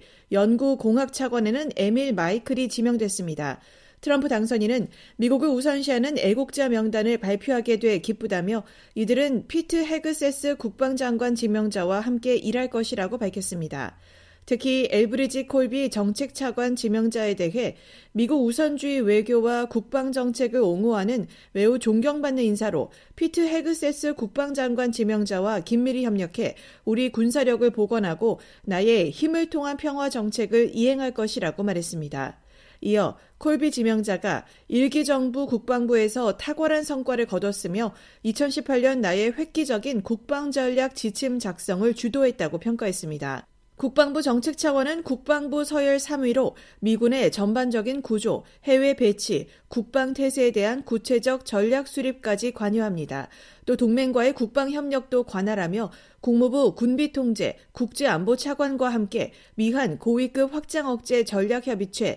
연구공학 차관에는 에밀 마이클이 지명됐습니다. 트럼프 당선인은 미국을 우선시하는 애국자 명단을 발표하게 돼 기쁘다며 이들은 피트 헤그세스 국방장관 지명자와 함께 일할 것이라고 밝혔습니다. 특히 엘브리지 콜비 정책차관 지명자에 대해 미국 우선주의 외교와 국방정책을 옹호하는 매우 존경받는 인사로 피트 헤그세스 국방장관 지명자와 긴밀히 협력해 우리 군사력을 복원하고 나의 힘을 통한 평화 정책을 이행할 것이라고 말했습니다. 이어 콜비 지명자가 일기 정부 국방부에서 탁월한 성과를 거뒀으며 이천십팔 년 나의 획기적인 국방전략 지침 작성을 주도했다고 평가했습니다. 국방부 정책차관은 국방부 서열 삼 위로 미군의 전반적인 구조, 해외 배치, 국방태세에 대한 구체적 전략 수립까지 관여합니다. 또 동맹과의 국방협력도 관할하며 국무부 군비통제, 국제안보차관과 함께 미한 고위급 확장 억제 전략협의체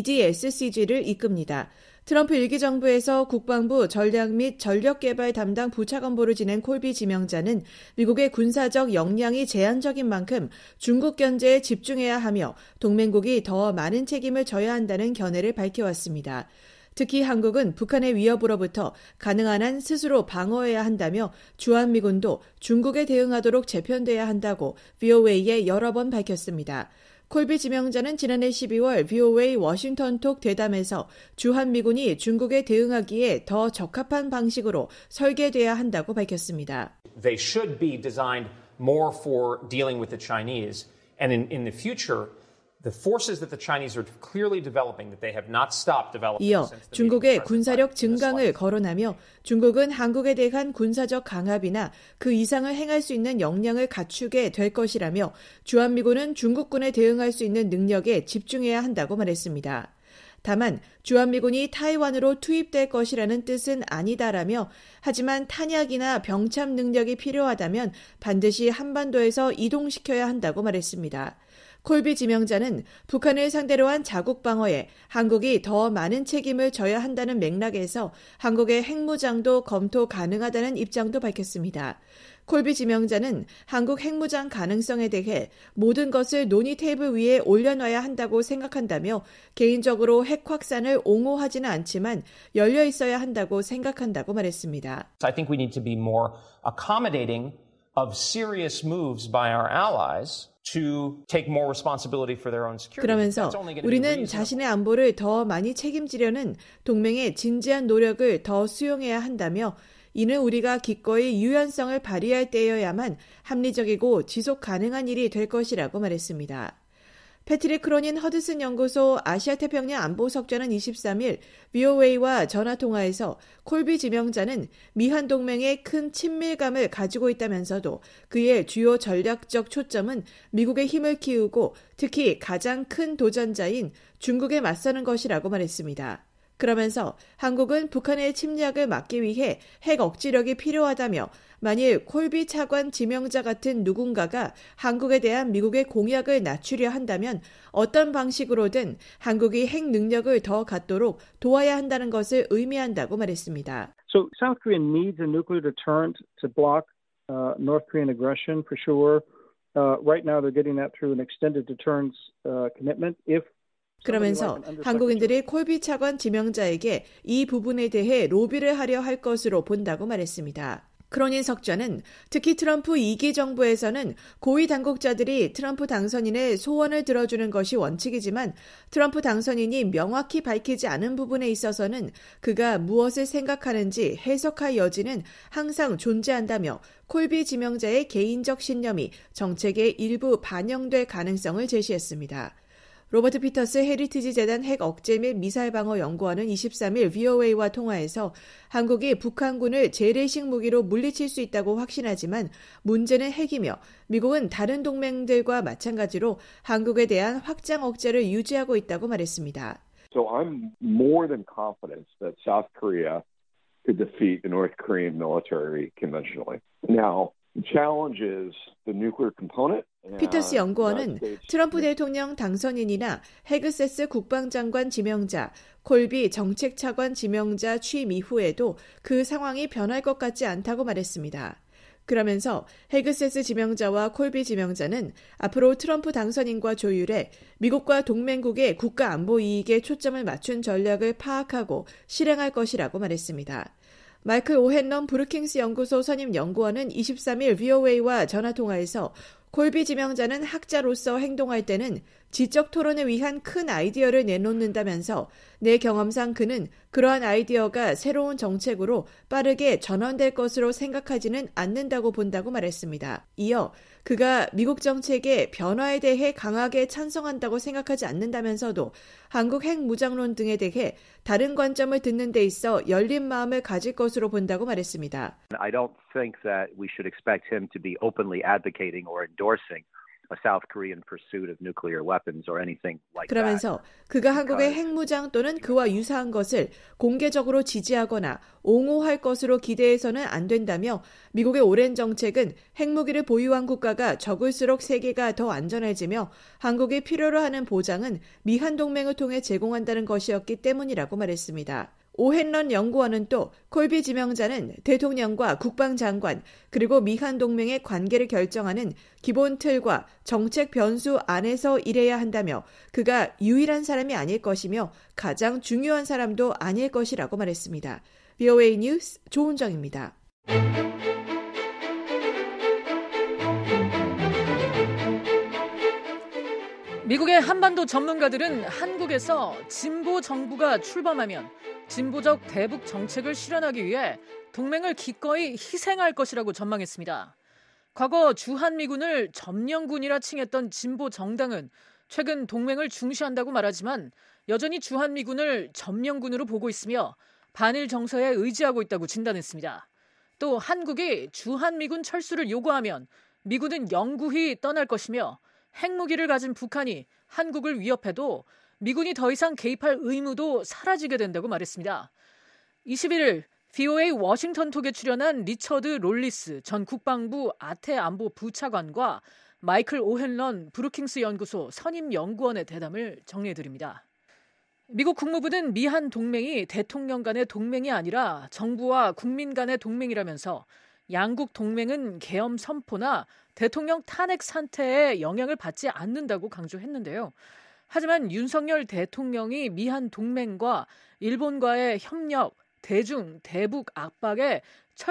이디에스씨지를 이끕니다. 트럼프 일 기 정부에서 국방부 전략 및 전력개발 담당 부차관보를 지낸 콜비 지명자는 미국의 군사적 역량이 제한적인 만큼 중국 견제에 집중해야 하며 동맹국이 더 많은 책임을 져야 한다는 견해를 밝혀왔습니다. 특히 한국은 북한의 위협으로부터 가능한 한 스스로 방어해야 한다며 주한미군도 중국에 대응하도록 재편돼야 한다고 브이오에이에 여러 번 밝혔습니다. 콜비 지명자는 지난해 십이월 브이오에이 워싱턴톡 대담에서 주한미군이 중국에 대응하기에 더 적합한 방식으로 설계돼야 한다고 밝혔습니다. They should be designed more for dealing with the Chinese, and in, in the future, the forces that the Chinese are clearly developing that they have not stopped developing. 이어 중국의 군사력 증강을 거론하며 중국은 한국에 대한 군사적 강압이나 그 이상을 행할 수 있는 역량을 갖추게 될 것이라며 주한미군은 중국군에 대응할 수 있는 능력에 집중해야 한다고 말했습니다. 다만 주한미군이 타이완으로 투입될 것이라는 뜻은 아니다라며 하지만 탄약이나 병참 능력이 필요하다면 반드시 한반도에서 이동시켜야 한다고 말했습니다. 콜비 지명자는 북한을 상대로 한 자국 방어에 한국이 더 많은 책임을 져야 한다는 맥락에서 한국의 핵무장도 검토 가능하다는 입장도 밝혔습니다. 콜비 지명자는 한국 핵무장 가능성에 대해 모든 것을 논의 테이블 위에 올려놔야 한다고 생각한다며 개인적으로 핵 확산을 옹호하지는 않지만 열려 있어야 한다고 생각한다고 말했습니다. I think we need to be more accommodating of serious moves by our allies. To take more responsibility for their own security. 그러면서 우리는 자신의 안보를 더 많이 책임지려는 동맹의 진지한 노력을 더 수용해야 한다며 이는 우리가 기꺼이 유연성을 발휘할 때여야만 합리적이고 지속 가능한 일이 될 것이라고 말했습니다. 패트릭 크로닌 허드슨 연구소 아시아태평양 안보석좌는 이십삼일 브이오에이와 전화통화에서 콜비 지명자는 미한 동맹에 큰 친밀감을 가지고 있다면서도 그의 주요 전략적 초점은 미국의 힘을 키우고 특히 가장 큰 도전자인 중국에 맞서는 것이라고 말했습니다. 그러면서 한국은 북한의 침략을 막기 위해 핵 억지력이 필요하다며 만일 콜비 차관 지명자 같은 누군가가 한국에 대한 미국의 공약을 낮추려 한다면 어떤 방식으로든 한국이 핵 능력을 더 갖도록 도와야 한다는 것을 의미한다고 말했습니다. So South Korea needs a nuclear deterrent to block uh, North Korean aggression for sure. Uh, right now they're getting that through an extended deterrence uh, commitment. If 그러면서 한국인들이 콜비 차관 지명자에게 이 부분에 대해 로비를 하려 할 것으로 본다고 말했습니다. 크로닌 석좌는 특히 트럼프 이 기 정부에서는 고위 당국자들이 트럼프 당선인의 소원을 들어주는 것이 원칙이지만 트럼프 당선인이 명확히 밝히지 않은 부분에 있어서는 그가 무엇을 생각하는지 해석할 여지는 항상 존재한다며 콜비 지명자의 개인적 신념이 정책의 일부 반영될 가능성을 제시했습니다. 로버트 피터스 헤리티지 재단 핵 억제 및 미사일 방어 연구원은 이십삼일 브이오에이와 통화에서 한국이 북한군을 재래식 무기로 물리칠 수 있다고 확신하지만 문제는 핵이며 미국은 다른 동맹들과 마찬가지로 한국에 대한 확장 억제를 유지하고 있다고 말했습니다. So I'm more than confident that South Korea could defeat the North Korean military conventionally. Now, the challenge is the nuclear component. 피터스 연구원은 트럼프 대통령 당선인이나 헤그세스 국방장관 지명자, 콜비 정책차관 지명자 취임 이후에도 그 상황이 변할 것 같지 않다고 말했습니다. 그러면서 헤그세스 지명자와 콜비 지명자는 앞으로 트럼프 당선인과 조율해 미국과 동맹국의 국가 안보 이익에 초점을 맞춘 전략을 파악하고 실행할 것이라고 말했습니다. 마이클 오헨런 브루킹스 연구소 선임 연구원은 이십삼일 브이오에이와 전화통화에서 콜비 지명자는 학자로서 행동할 때는 지적 토론을 위한 큰 아이디어를 내놓는다면서 내 경험상 그는 그러한 아이디어가 새로운 정책으로 빠르게 전환될 것으로 생각하지는 않는다고 본다고 말했습니다. 이어 그가 미국 정책의 변화에 대해 강하게 찬성한다고 생각하지 않는다면서도 한국 핵 무장론 등에 대해 다른 관점을 듣는 데 있어 열린 마음을 가질 것으로 본다고 말했습니다. I don't think that we should expect him to be openly advocating or endorsing a South Korean pursuit of nuclear weapons or anything like that. 그러면서 그가 한국의 핵무장 또는 그와 유사한 것을 공개적으로 지지하거나 옹호할 것으로 기대해서는 안 된다며 미국의 오랜 정책은 핵무기를 보유한 국가가 적을수록 세계가 더 안전해지며 한국이 필요로 하는 보장은 미한 동맹을 통해 제공한다는 것이었기 때문이라고 말했습니다. 오헨런 연구원은 또 콜비 지명자는 대통령과 국방장관 그리고 미한 동맹의 관계를 결정하는 기본 틀과 정책 변수 안에서 일해야 한다며 그가 유일한 사람이 아닐 것이며 가장 중요한 사람도 아닐 것이라고 말했습니다. 브이오에이 뉴스 조은정입니다. 미국의 한반도 전문가들은 한국에서 진보 정부가 출범하면 진보적 대북 정책을 실현하기 위해 동맹을 기꺼이 희생할 것이라고 전망했습니다. 과거 주한미군을 점령군이라 칭했던 진보 정당은 최근 동맹을 중시한다고 말하지만 여전히 주한미군을 점령군으로 보고 있으며 반일 정서에 의지하고 있다고 진단했습니다. 또 한국이 주한미군 철수를 요구하면 미군은 영구히 떠날 것이며 핵무기를 가진 북한이 한국을 위협해도 미군이 더 이상 개입할 의무도 사라지게 된다고 말했습니다. 이십일일 브이오에이 워싱턴 톡에 출연한 리처드 롤리스 전 국방부 아태 안보 부차관과 마이클 오헨런 브루킹스 연구소 선임 연구원의 대담을 정리해드립니다. 미국 국무부는 미한 동맹이 대통령 간의 동맹이 아니라 정부와 국민 간의 동맹이라면서 양국 동맹은 계엄 선포나 대통령 탄핵 상태에 영향을 받지 않는다고 강조했는데요. 하지만 윤석열 대통령이 미한 동맹과 일본과의 협력, 대중, 대북 압박에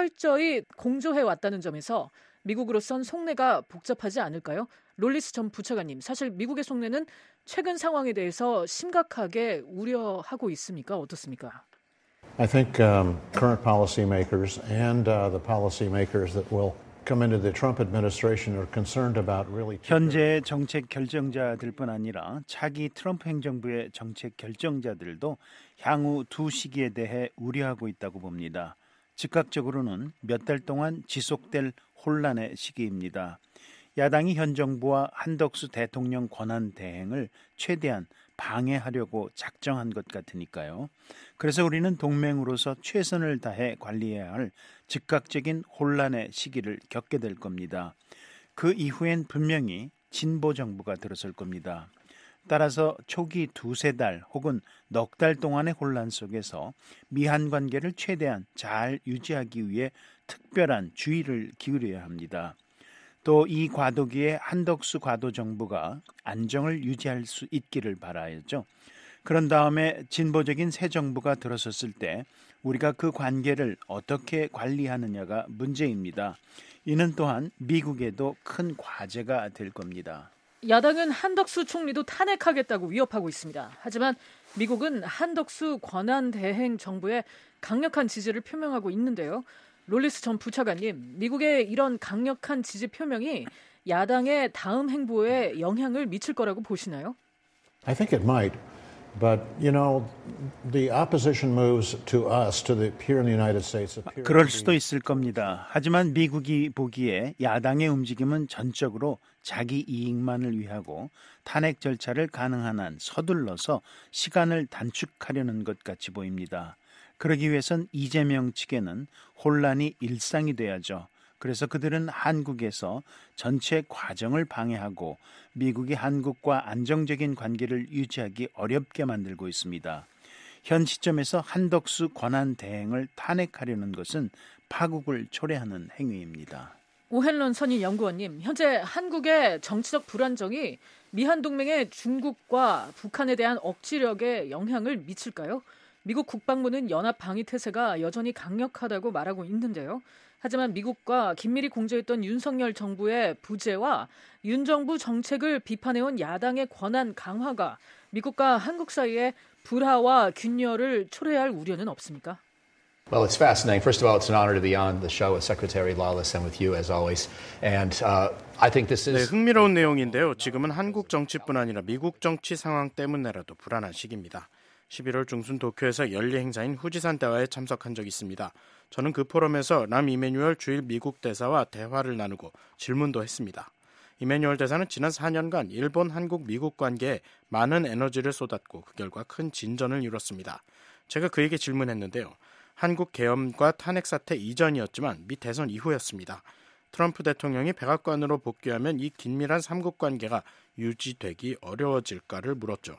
철저히 공조해왔다는 점에서 미국으로선 속내가 복잡하지 않을까요? 롤리스 전 부차관님, 사실 미국의 속내는 최근 상황에 대해서 심각하게 우려하고 있습니까? 어떻습니까? I think um, current policymakers and uh, the policymakers that will come into the Trump administration are concerned about really. 현재 정책 결정자들뿐 아니라 차기 트럼프 행정부의 정책 결정자들도 향후 두 시기에 대해 우려하고 있다고 봅니다. 즉각적으로는 몇 달 동안 지속될 혼란의 시기입니다. 야당이 현 정부와 한덕수 대통령 권한 대행을 최대한 방해하려고 작정한 것 같으니까요. 그래서 우리는 동맹으로서 최선을 다해 관리해야 할 즉각적인 혼란의 시기를 겪게 될 겁니다. 그 이후엔 분명히 진보 정부가 들어설 겁니다. 따라서 초기 두세 달 혹은 넉 달 동안의 혼란 속에서 미한 관계를 최대한 잘 유지하기 위해 특별한 주의를 기울여야 합니다. 또 이 과도기에 한덕수 과도 정부가 안정을 유지할 수 있기를 바라야죠. 그런 다음에 진보적인 새 정부가 들어섰을 때 우리가 그 관계를 어떻게 관리하느냐가 문제입니다. 이는 또한 미국에도 큰 과제가 될 겁니다. 야당은 한덕수 총리도 탄핵하겠다고 위협하고 있습니다. 하지만 미국은 한덕수 권한대행 정부에 강력한 지지를 표명하고 있는데요. 롤리스 전 부차관님, 미국의 이런 강력한 지지 표명이 야당의 다음 행보에 영향을 미칠 거라고 보시나요? I think it might. But, you know, the opposition moves to us, to the, here in the United States. 그럴 수도 있을 겁니다. 하지만 미국이 보기에 야당의 움직임은 전적으로 자기 이익만을 위하고 탄핵 절차를 가능한 한 서둘러서 시간을 단축하려는 것 같이 보입니다. 그러기 위해선 이재명 측에는 혼란이 일상이 돼야죠. 그래서 그들은 한국에서 전체 과정을 방해하고 미국이 한국과 안정적인 관계를 유지하기 어렵게 만들고 있습니다. 현 시점에서 한덕수 권한 대행을 탄핵하려는 것은 파국을 초래하는 행위입니다. 오헨런 선임 연구원님, 현재 한국의 정치적 불안정이 미한 동맹의 중국과 북한에 대한 억지력에 영향을 미칠까요? 미국 국방부는 연합 방위 태세가 여전히 강력하다고 말하고 있는데요. 하지만 미국과 긴밀히 공조했던 윤석열 정부의 부재와 윤 정부 정책을 비판해온 야당의 권한 강화가 미국과 한국 사이에 불화와 균열을 초래할 우려는 없습니까? Well, it's fascinating. First of all, it's an honor to be on the show with Secretary Lawless and with you as always. And uh, I think this is. 네, 흥미로운 내용인데요. 지금은 한국 정치뿐 아니라 미국 정치 상황 때문에라도 불안한 시기입니다. 십일월 중순 도쿄에서 연례 행사인 후지산 대화에 참석한 적이 있습니다. 저는 그 포럼에서 람 이메뉴얼 주일 미국 대사와 대화를 나누고 질문도 했습니다. 이메뉴얼 대사는 지난 사 년간 일본, 한국, 미국 관계에 많은 에너지를 쏟았고 그 결과 큰 진전을 이뤘습니다. 제가 그에게 질문했는데요. 한국 계엄과 탄핵 사태 이전이었지만 미 대선 이후였습니다. 트럼프 대통령이 백악관으로 복귀하면 이 긴밀한 삼국 관계가 유지되기 어려워질까를 물었죠.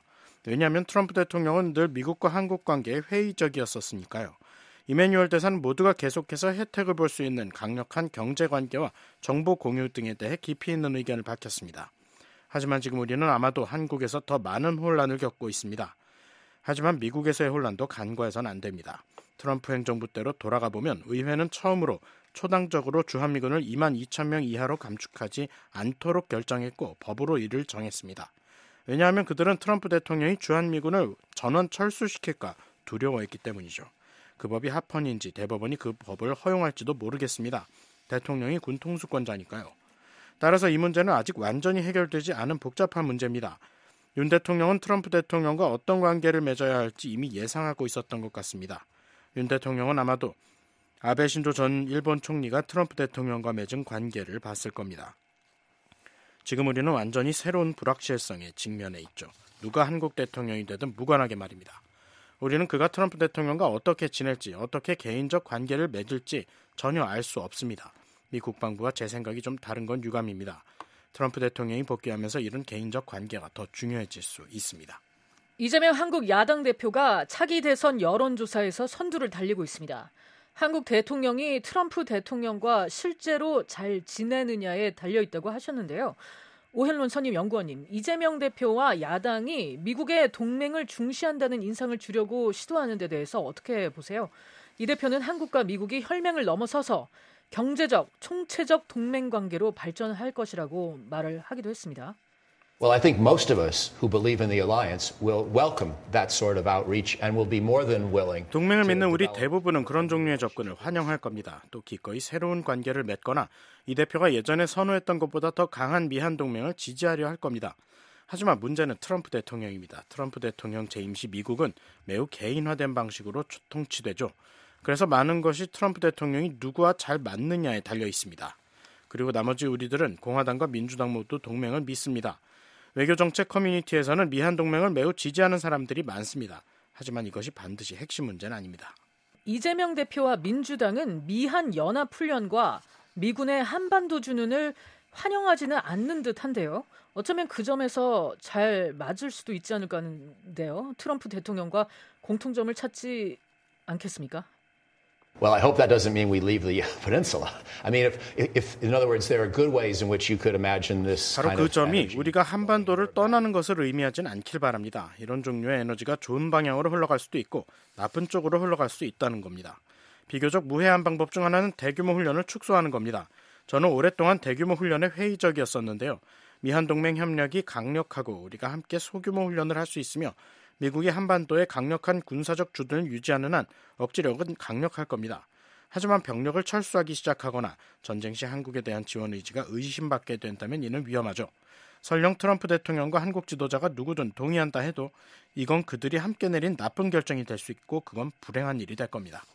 왜냐하면 트럼프 대통령은 늘 미국과 한국 관계에 회의적이었었으니까요. 이메뉴얼 대사는 모두가 계속해서 혜택을 볼 수 있는 강력한 경제관계와 정보 공유 등에 대해 깊이 있는 의견을 밝혔습니다. 하지만 지금 우리는 아마도 한국에서 더 많은 혼란을 겪고 있습니다. 하지만 미국에서의 혼란도 간과해서는 안 됩니다. 트럼프 행정부 때로 돌아가 보면 의회는 처음으로 초당적으로 주한미군을 이만 이천 명 이하로 감축하지 않도록 결정했고 법으로 이를 정했습니다. 왜냐하면 그들은 트럼프 대통령이 주한미군을 전원 철수시킬까 두려워했기 때문이죠. 그 법이 합헌인지 대법원이 그 법을 허용할지도 모르겠습니다. 대통령이 군 통수권자니까요. 따라서 이 문제는 아직 완전히 해결되지 않은 복잡한 문제입니다. 윤 대통령은 트럼프 대통령과 어떤 관계를 맺어야 할지 이미 예상하고 있었던 것 같습니다. 윤 대통령은 아마도 아베 신조 전 일본 총리가 트럼프 대통령과 맺은 관계를 봤을 겁니다. 지금 우리는 완전히 새로운 불확실성에 직면해 있죠. 누가 한국 대통령이 되든 무관하게 말입니다. 우리는 그가 트럼프 대통령과 어떻게 지낼지, 어떻게 개인적 관계를 맺을지 전혀 알 수 없습니다. 미 국방부와 제 생각이 좀 다른 건 유감입니다. 트럼프 대통령이 복귀하면서 이런 개인적 관계가 더 중요해질 수 있습니다. 이재명 한국 야당 대표가 차기 대선 여론조사에서 선두를 달리고 있습니다. 한국 대통령이 트럼프 대통령과 실제로 잘 지내느냐에 달려있다고 하셨는데요. 오hen론 선임 연구원님, 이재명 대표와 야당이 미국의 동맹을 중시한다는 인상을 주려고 시도하는 데 대해서 어떻게 보세요? 이 대표는 한국과 미국이 혈맹을 넘어서서 경제적, 총체적 동맹 관계로 발전할 것이라고 말을 하기도 했습니다. Well, I think most of us who believe in the alliance will welcome that sort of outreach and will be more than willing. 동맹을 믿는 우리 대부분은 그런 종류의 접근을 환영할 겁니다. 또 기꺼이 새로운 관계를 맺거나 이 대표가 예전에 선호했던 것보다 더 강한 미한 동맹을 지지하려 할 겁니다. 하지만 문제는 트럼프 대통령입니다. 트럼프 대통령 재임 시 미국은 매우 개인화된 방식으로 통치되죠. 그래서 많은 것이 트럼프 대통령이 누구와 잘 맞느냐에 달려 있습니다. 그리고 나머지 우리들은 공화당과 민주당 모두 동맹을 믿습니다. 외교정책 커뮤니티에서는 미한 동맹을 매우 지지하는 사람들이 많습니다. 하지만 이것이 반드시 핵심 문제는 아닙니다. 이재명 대표와 민주당은 미한 연합훈련과 미군의 한반도 준운을 환영하지는 않는 듯한데요. 어쩌면 그 점에서 잘 맞을 수도 있지 않을까 하는데요. 트럼프 대통령과 공통점을 찾지 않겠습니까? Well, I hope that doesn't mean we leave the peninsula. I mean, if, if, in other words, there are good ways in which you could imagine this 바로 kind 그 of 점이 energy. 우리가 한반도를 떠나는 것을 의미하진 않길 바랍니다. 이런 종류의 에너지가 좋은 방향으로 흘러갈 수도 있고 나쁜 쪽으로 흘러갈 수 있다는 겁니다. 비교적 무해한 방법 중 하나는 대규모 훈련을 축소하는 겁니다. 저는 오랫동안 대규모 훈련에 회의적이었었는데요. 미한동맹 협력이 강력하고 우리가 함께 소규모 훈련을 할 수 있으며 미국이 한반도에 강력한 군사적 주둔을 유지하는 한 억지력은 강력할 겁니다. 하지만 병력을 철수하기 시작하거나 전쟁 시 한국에 대한 지원 의지가 의심받게 된다면 이는 위험하죠. 설령 트럼프 대통령과 한국 지도자가 누구든 동의한다 해도 이건 그들이 함께 내린 나쁜 결정이 될 수 있고 그건 불행한 일이 될 겁니다.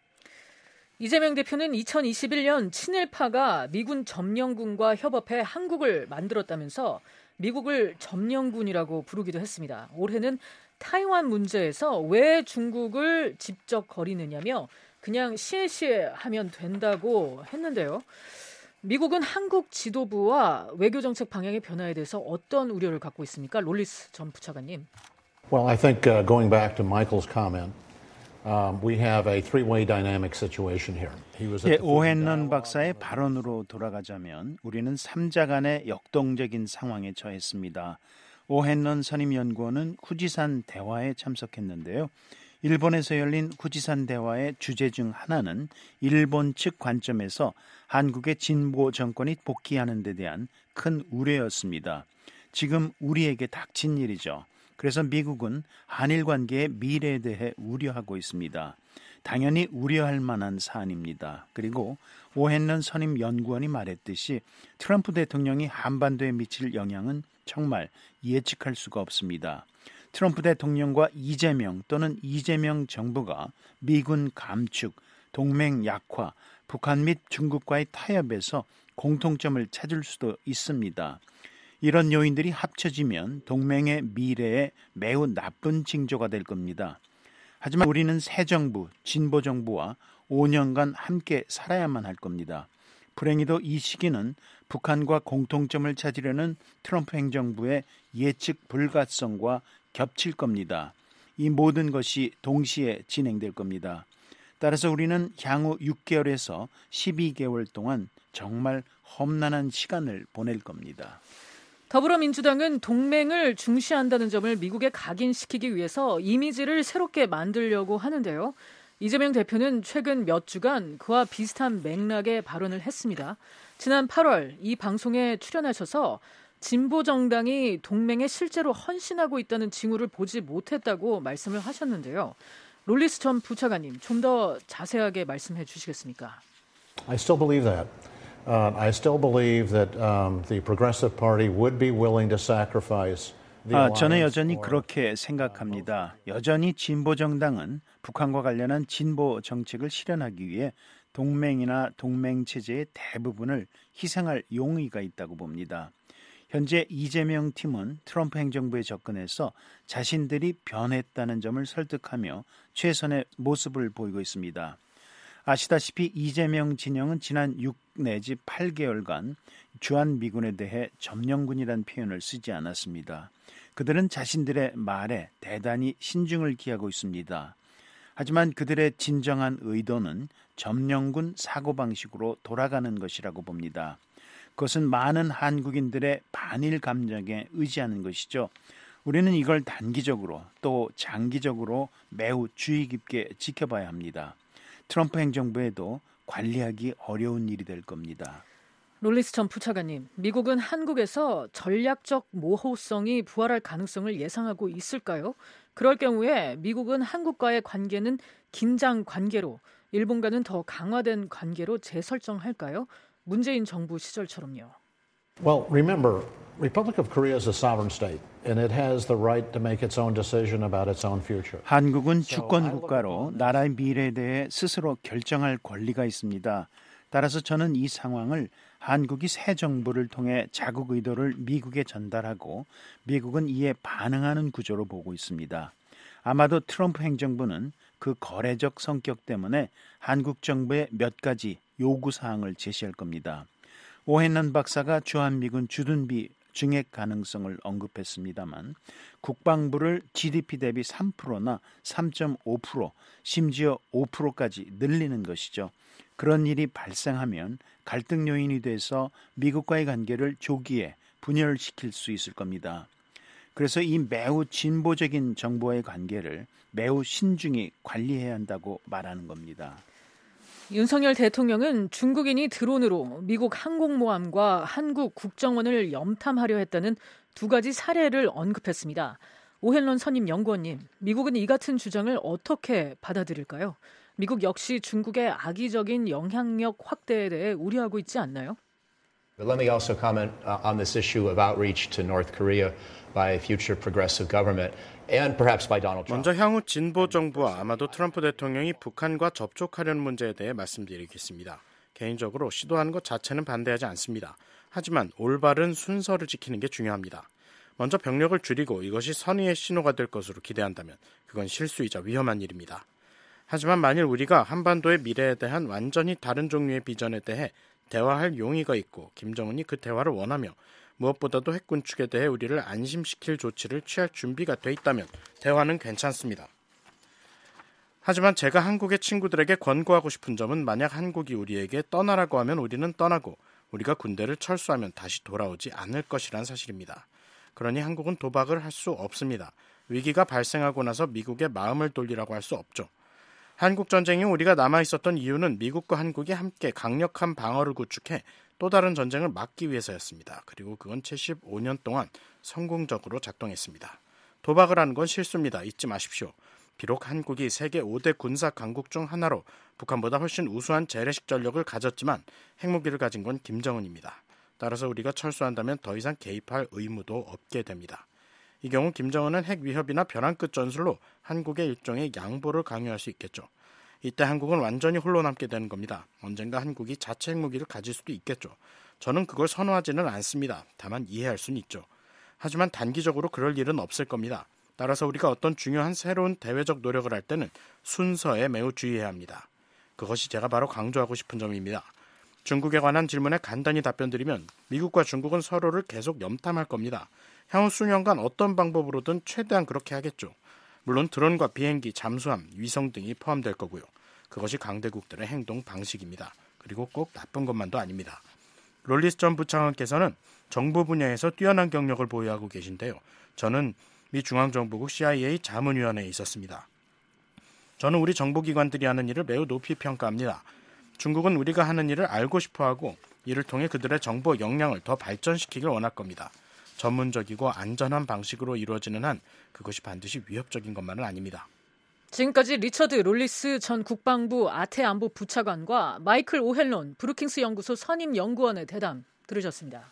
이재명 대표는 이천이십일 년 친일파가 미군 점령군과 협업해 한국을 만들었다면서 미국을 점령군이라고 부르기도 했습니다. 올해는 타이완 문제에서 왜 중국을 직접 거리느냐며 그냥 시에시에 하면 된다고 했는데요. 미국은 한국 지도부와 외교정책 방향의 변화에 대해서 어떤 우려를 갖고 있습니까? 롤리스 전 부차관님. Well, I think uh, going back to Michael's comment, um, we have a three-way dynamic situation here. He was at 예, the foot of the 오헨런 박사의 발언으로 돌아가자면 우리는 삼자 간의 역동적인 상황에 처했습니다. 오헨런 선임연구원은 후지산 대화에 참석했는데요. 일본에서 열린 후지산 대화의 주제 중 하나는 일본 측 관점에서 한국의 진보 정권이 복귀하는 데 대한 큰 우려였습니다. 지금 우리에게 닥친 일이죠. 그래서 미국은 한일 관계의 미래에 대해 우려하고 있습니다. 당연히 우려할 만한 사안입니다. 그리고 오헨런 선임 연구원이 말했듯이 트럼프 대통령이 한반도에 미칠 영향은 정말 예측할 수가 없습니다. 트럼프 대통령과 이재명 또는 이재명 정부가 미군 감축, 동맹 약화, 북한 및 중국과의 타협에서 공통점을 찾을 수도 있습니다. 이런 요인들이 합쳐지면 동맹의 미래에 매우 나쁜 징조가 될 겁니다. 하지만 우리는 새 정부, 진보 정부와 오 년간 함께 살아야만 할 겁니다. 불행히도 이 시기는 북한과 공통점을 찾으려는 트럼프 행정부의 예측 불가성과 겹칠 겁니다. 이 모든 것이 동시에 진행될 겁니다. 따라서 우리는 향후 육 개월에서 십이 개월 동안 정말 험난한 시간을 보낼 겁니다. 더불어민주당은 동맹을 중시한다는 점을 미국에 각인시키기 위해서 이미지를 새롭게 만들려고 하는데요. 이재명 대표는 최근 몇 주간 그와 비슷한 맥락의 발언을 했습니다. 지난 팔월 이 방송에 출연하셔서 진보정당이 동맹에 실제로 헌신하고 있다는 징후를 보지 못했다고 말씀을 하셨는데요. 롤리스 전 부차관님, 좀 더 자세하게 말씀해 주시겠습니까? I still believe that. Uh, I still believe that um, the Progressive Party would be willing to sacrifice the 아, 저는 alliance 여전히 for- 그렇게 생각합니다. 여전히 진보정당은 북한과 관련한 진보 정책을 실현하기 위해 동맹이나 동맹체제의 대부분을 희생할 용의가 있다고 봅니다. 현재 이재명 팀은 트럼프 행정부에 접근해서 자신들이 변했다는 점을 설득하며 최선의 모습을 보이고 있습니다. 아시다시피 이재명 진영은 지난 육 내지 팔 개월간 주한미군에 대해 점령군이라는 표현을 쓰지 않았습니다. 그들은 자신들의 말에 대단히 신중을 기하고 있습니다. 하지만 그들의 진정한 의도는 점령군 사고방식으로 돌아가는 것이라고 봅니다. 그것은 많은 한국인들의 반일 감정에 의지하는 것이죠. 우리는 이걸 단기적으로 또 장기적으로 매우 주의 깊게 지켜봐야 합니다. 트럼프 행정부에도 관리하기 어려운 일이 될 겁니다. 롤리스 전 부차관님, 미국은 한국에서 전략적 모호성이 부활할 가능성을 예상하고 있을까요? 그럴 경우에 미국은 한국과의 관계는 긴장 관계로, 일본과는 더 강화된 관계로 재설정할까요? 문재인 정부 시절처럼요. Well, remember, Republic of Korea is a sovereign state, and it has the right to make its own decision about its own future. 한국은 주권 국가로 나라의 미래에 대해 스스로 결정할 권리가 있습니다. 따라서 저는 이 상황을 한국이 새 정부를 통해 자국 의도를 미국에 전달하고 미국은 이에 반응하는 구조로 보고 있습니다. 아마도 트럼프 행정부는 그 거래적 성격 때문에 한국 정부에 몇 가지 요구사항을 제시할 겁니다. 오헨런 박사가 주한미군 주둔비 증액 가능성을 언급했습니다만 국방부를 지디피 대비 삼 퍼센트나 삼 점 오 퍼센트 심지어 오 퍼센트까지 늘리는 것이죠. 그런 일이 발생하면 갈등 요인이 돼서 미국과의 관계를 조기에 분열시킬 수 있을 겁니다. 그래서 이 매우 진보적인 정부와의 관계를 매우 신중히 관리해야 한다고 말하는 겁니다. 윤석열 대통령은 중국인이 드론으로 미국 항공모함과 한국 국정원을 염탐하려 했다는 두 가지 사례를 언급했습니다. 오헨런 선임 연구원님, 미국은 이 같은 주장을 어떻게 받아들일까요? 미국 역시 중국의 악의적인 영향력 확대에 대해 우려하고 있지 않나요? But let me also comment uh, on this issue of outreach to North Korea by a future progressive government and perhaps by Donald Trump. 먼저 향후 진보 정부와 아마도 트럼프 대통령이 북한과 접촉하려는 문제에 대해 말씀드리겠습니다. 개인적으로 시도하는 것 자체는 반대하지 않습니다. 하지만 올바른 순서를 지키는 게 중요합니다. 먼저 병력을 줄이고 이것이 선의의 신호가 될 것으로 기대한다면 그건 실수이자 위험한 일입니다. 하지만 만일 우리가 한반도의 미래에 대한 완전히 다른 종류의 비전에 대해 대화할 용의가 있고 김정은이 그 대화를 원하며 무엇보다도 핵군축에 대해 우리를 안심시킬 조치를 취할 준비가 돼 있다면 대화는 괜찮습니다. 하지만 제가 한국의 친구들에게 권고하고 싶은 점은 만약 한국이 우리에게 떠나라고 하면 우리는 떠나고 우리가 군대를 철수하면 다시 돌아오지 않을 것이란 사실입니다. 그러니 한국은 도박을 할 수 없습니다. 위기가 발생하고 나서 미국의 마음을 돌리라고 할 수 없죠. 한국전쟁이 우리가 남아있었던 이유는 미국과 한국이 함께 강력한 방어를 구축해 또 다른 전쟁을 막기 위해서였습니다. 그리고 그건 칠십오 년 동안 성공적으로 작동했습니다. 도박을 하는 건 실수입니다. 잊지 마십시오. 비록 한국이 세계 오 대 군사 강국 중 하나로 북한보다 훨씬 우수한 재래식 전력을 가졌지만 핵무기를 가진 건 김정은입니다. 따라서 우리가 철수한다면 더 이상 개입할 의무도 없게 됩니다. 이 경우 김정은은 핵 위협이나 벼랑 끝 전술로 한국의 일종의 양보를 강요할 수 있겠죠. 이때 한국은 완전히 홀로 남게 되는 겁니다. 언젠가 한국이 자체 핵무기를 가질 수도 있겠죠. 저는 그걸 선호하지는 않습니다. 다만 이해할 수는 있죠. 하지만 단기적으로 그럴 일은 없을 겁니다. 따라서 우리가 어떤 중요한 새로운 대외적 노력을 할 때는 순서에 매우 주의해야 합니다. 그것이 제가 바로 강조하고 싶은 점입니다. 중국에 관한 질문에 간단히 답변드리면 미국과 중국은 서로를 계속 염탐할 겁니다. 향후 수년간 어떤 방법으로든 최대한 그렇게 하겠죠. 물론 드론과 비행기, 잠수함, 위성 등이 포함될 거고요. 그것이 강대국들의 행동 방식입니다. 그리고 꼭 나쁜 것만도 아닙니다. 롤리스 전 부차관께서는 정보 분야에서 뛰어난 경력을 보유하고 계신데요. 저는 미 중앙정보국 씨아이에이 자문위원회에 있었습니다. 저는 우리 정보기관들이 하는 일을 매우 높이 평가합니다. 중국은 우리가 하는 일을 알고 싶어하고 이를 통해 그들의 정보 역량을 더 발전시키길 원할 겁니다. 전문적이고 안전한 방식으로 이루어지는 한 그것이 반드시 위협적인 것만은 아닙니다. 지금까지 리처드 롤리스 전 국방부 아태안보 부차관과 마이클 오헬론 브루킹스 연구소 선임 연구원의 대담 들으셨습니다.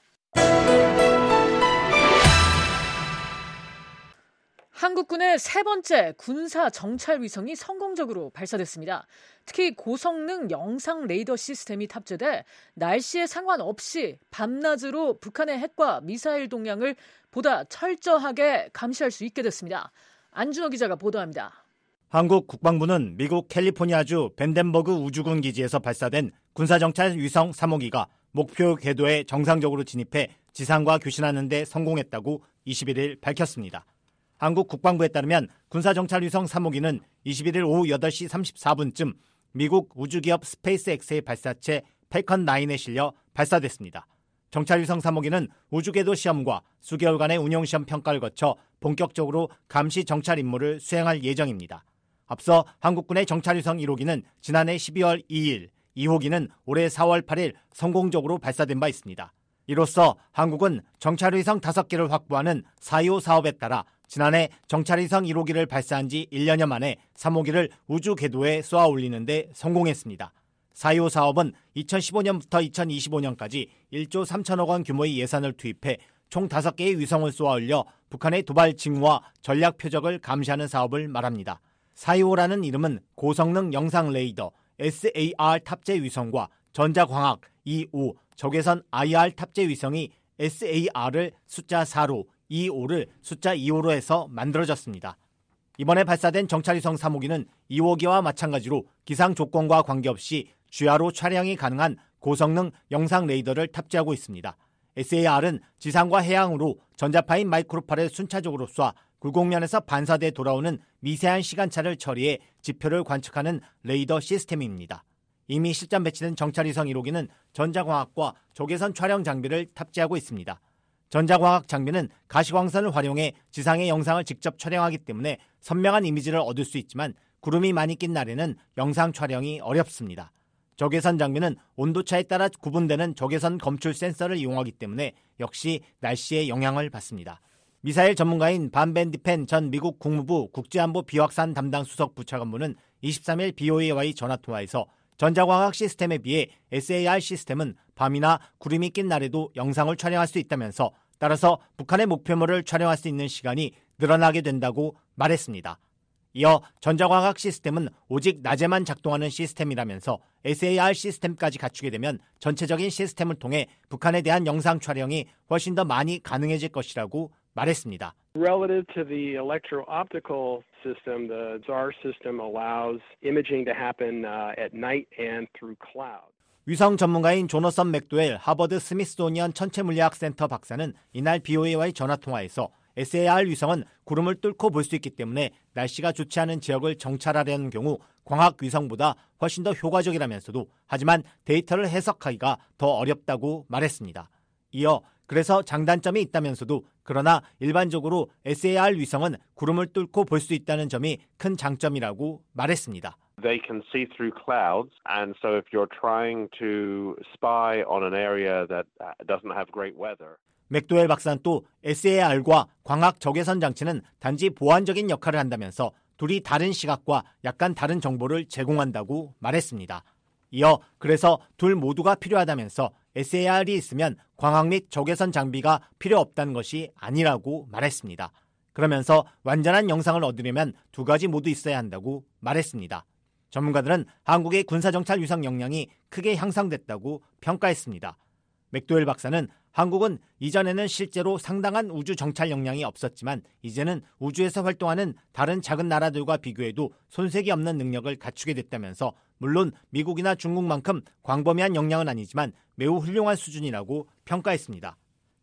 한국군의 세 번째 군사 정찰 위성이 성공적으로 발사됐습니다. 특히 고성능 영상 레이더 시스템이 탑재돼 날씨에 상관없이 밤낮으로 북한의 핵과 미사일 동향을 보다 철저하게 감시할 수 있게 됐습니다. 안준호 기자가 보도합니다. 한국 국방부는 미국 캘리포니아주 벤덴버그 우주군 기지에서 발사된 군사정찰 위성 삼 호기가 목표 궤도에 정상적으로 진입해 지상과 교신하는 데 성공했다고 이십일일 밝혔습니다. 한국 국방부에 따르면 군사정찰 위성 삼 호기는 이십일일 오후 여덟 시 삼십사 분쯤 미국 우주기업 스페이스X의 발사체 팰컨 나인에 실려 발사됐습니다. 정찰위성 삼 호기는 우주궤도 시험과 수개월간의 운용시험 평가를 거쳐 본격적으로 감시 정찰 임무를 수행할 예정입니다. 앞서 한국군의 정찰위성 일 호기는 지난해 십이월 이일, 이 호기는 올해 사월 팔일 성공적으로 발사된 바 있습니다. 이로써 한국은 정찰위성 다섯 개를 확보하는 사이오 사업에 따라 지난해 정찰위성 일 호기를 발사한 지 일 년여 만에 삼 호기를 우주 궤도에 쏘아 올리는 데 성공했습니다. 사이오 사업은 이천십오 년부터 이천이십오 년까지 일조 삼천억 원 규모의 예산을 투입해 총 다섯 개의 위성을 쏘아 올려 북한의 도발 징후와 전략 표적을 감시하는 사업을 말합니다. 사이오라는 이름은 고성능 영상 레이더 에스에이알 탑재 위성과 전자광학 이 호 적외선 아이알 탑재 위성이 에스에이알을 숫자 사로, 이 호를 숫자 이 호로 해서 만들어졌습니다. 이번에 발사된 정찰위성 삼 호기는 이 호기와 마찬가지로 기상 조건과 관계없이 주야로 촬영이 가능한 고성능 영상 레이더를 탑재하고 있습니다. 에스에이알은 지상과 해양으로 전자파인 마이크로파를 순차적으로 쏴 굴곡면에서 반사돼 돌아오는 미세한 시간차를 처리해 지표를 관측하는 레이더 시스템입니다. 이미 실전 배치된 정찰위성 일 호기는 전자광학과 적외선 촬영 장비를 탑재하고 있습니다. 전자광학 장비는 가시광선을 활용해 지상의 영상을 직접 촬영하기 때문에 선명한 이미지를 얻을 수 있지만 구름이 많이 낀 날에는 영상 촬영이 어렵습니다. 적외선 장비는 온도차에 따라 구분되는 적외선 검출 센서를 이용하기 때문에 역시 날씨에 영향을 받습니다. 미사일 전문가인 반 벤디펜 전 미국 국무부 국제안보 비확산 담당 수석 부차관보는 이십삼일 비오에이와의 전화통화에서 전자광학 시스템에 비해 에스에이알 시스템은 밤이나 구름이 낀 날에도 영상을 촬영할 수 있다면서 따라서 북한의 목표물을 촬영할 수 있는 시간이 늘어나게 된다고 말했습니다. 이어 전자광학 시스템은 오직 낮에만 작동하는 시스템이라면서 에스에이알 시스템까지 갖추게 되면 전체적인 시스템을 통해 북한에 대한 영상 촬영이 훨씬 더 많이 가능해질 것이라고 말했습니다. Relative to the electro-optical system, the 지 에 알 system allows imaging to happen uh, at night and through cloud. 위성 전문가인 조너선 맥도웰 하버드 스미소니언 천체물리학센터 박사는 이날 비오에이와의 전화통화에서 에스에이알 위성은 구름을 뚫고 볼 수 있기 때문에 날씨가 좋지 않은 지역을 정찰하려는 경우 광학 위성보다 훨씬 더 효과적이라면서도 하지만 데이터를 해석하기가 더 어렵다고 말했습니다. 이어 그래서 장단점이 있다면서도 그러나 일반적으로 에스에이알 위성은 구름을 뚫고 볼 수 있다는 점이 큰 장점이라고 말했습니다. They can see through clouds, and so if you're trying to spy on an area that doesn't have great weather. 맥도웰 박사는 또 에스에이알과 광학 적외선 장치는 단지 보완적인 역할을 한다면서 둘이 다른 시각과 약간 다른 정보를 제공한다고 말했습니다. 이어 그래서 둘 모두가 필요하다면서 에스에이알이 있으면 광학 및 적외선 장비가 필요 없다는 것이 아니라고 말했습니다. 그러면서 완전한 영상을 얻으려면 두 가지 모두 있어야 한다고 말했습니다. 전문가들은 한국의 군사정찰 위성 역량이 크게 향상됐다고 평가했습니다. 맥도웰 박사는 한국은 이전에는 실제로 상당한 우주 정찰 역량이 없었지만 이제는 우주에서 활동하는 다른 작은 나라들과 비교해도 손색이 없는 능력을 갖추게 됐다면서 물론 미국이나 중국만큼 광범위한 역량은 아니지만 매우 훌륭한 수준이라고 평가했습니다.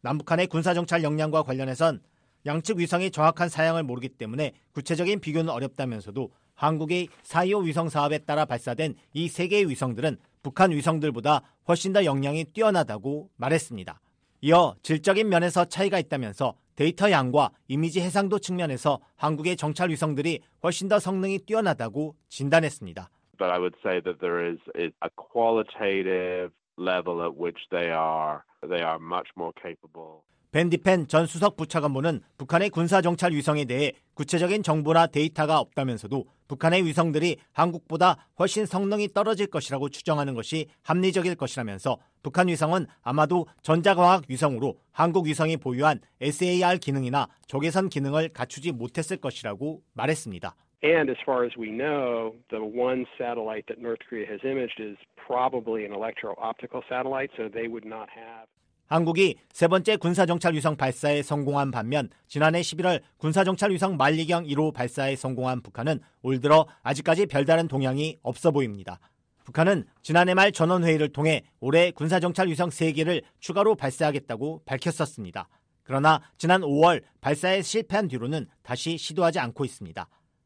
남북한의 군사정찰 역량과 관련해선 양측 위성의 정확한 사양을 모르기 때문에 구체적인 비교는 어렵다면서도 한국의 사이오 위성 사업에 따라 발사된 이 세 개의 위성들은 북한 위성들보다 훨씬 더 역량이 뛰어나다고 말했습니다. 이어 질적인 면에서 차이가 있다면서 데이터 양과 이미지 해상도 측면에서 한국의 정찰 위성들이 훨씬 더 성능이 뛰어나다고 진단했습니다. But I would say that there is a qualitative level at which they are they are much more capable. 벤 디펜 전 수석 부차관보는 북한의 군사정찰 위성에 대해 구체적인 정보나 데이터가 없다면서도 북한의 위성들이 한국보다 훨씬 성능이 떨어질 것이라고 추정하는 것이 합리적일 것이라면서 북한 위성은 아마도 전자과학 위성으로 한국 위성이 보유한 에스에이알 기능이나 적외선 기능을 갖추지 못했을 것이라고 말했습니다. And as far as we know, the one satellite that North Korea has imaged is probably an electro-optical satellite, so they would not have. 한국이 세 번째 군사정찰 위성 발사에 성공한 반면 지난해 십일월 군사정찰 위성 만리경 일 호 발사에 성공한 북한은 올 들어 아직까지 별다른 동향이 없어 보입니다. 북한은 지난해 말 전원회의를 통해 올해 군사정찰 위성 세 개를 추가로 발사하겠다고 밝혔었습니다. 그러나 지난 오월 발사에 실패한 뒤로는 다시 시도하지 않고 있습니다.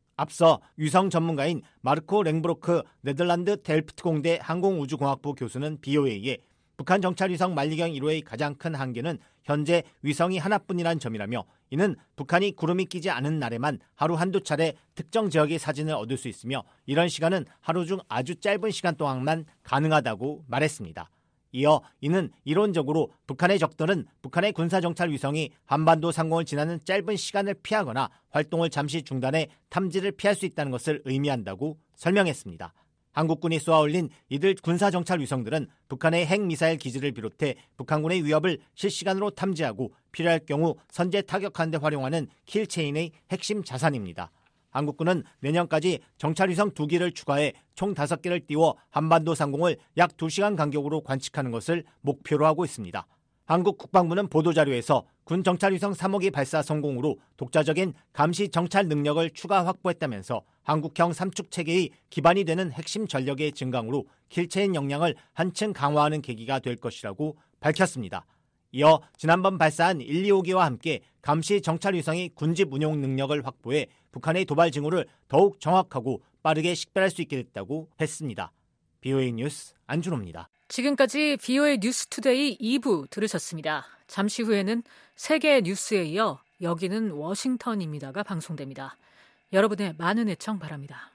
앞서 위성 전문가인 마르코 랭브로크 네덜란드 델프트 공대 항공우주공학부 교수는 비오에이에 북한 정찰위성 만리경 일 호의 가장 큰 한계는 현재 위성이 하나뿐이란 점이라며 이는 북한이 구름이 끼지 않은 날에만 하루 한두 차례 특정 지역의 사진을 얻을 수 있으며 이런 시간은 하루 중 아주 짧은 시간 동안만 가능하다고 말했습니다. 이어 이는 이론적으로 북한의 적들은 북한의 군사정찰 위성이 한반도 상공을 지나는 짧은 시간을 피하거나 활동을 잠시 중단해 탐지를 피할 수 있다는 것을 의미한다고 설명했습니다. 한국군이 쏘아올린 이들 군사정찰 위성들은 북한의 핵미사일 기지를 비롯해 북한군의 위협을 실시간으로 탐지하고 필요할 경우 선제 타격하는 데 활용하는 킬체인의 핵심 자산입니다. 한국군은 내년까지 정찰위성 두 기를 추가해 총 다섯 개를 띄워 한반도 상공을 약 두 시간 간격으로 관측하는 것을 목표로 하고 있습니다. 한국 국방부는 보도자료에서 군 정찰위성 삼 호기 발사 성공으로 독자적인 감시 정찰 능력을 추가 확보했다면서 한국형 삼축 체계의 기반이 되는 핵심 전력의 증강으로 킬체인 역량을 한층 강화하는 계기가 될 것이라고 밝혔습니다. 이어 지난번 발사한 일, 이 호기와 함께 감시 정찰 위성이 군집 운용 능력을 확보해 북한의 도발 징후를 더욱 정확하고 빠르게 식별할 수 있게 됐다고 했습니다. 비오에이 뉴스 안준호입니다. 지금까지 비오에이 뉴스투데이 이 부 들으셨습니다. 잠시 후에는 세계 뉴스에 이어 여기는 워싱턴입니다가 방송됩니다. 여러분의 많은 애청 바랍니다.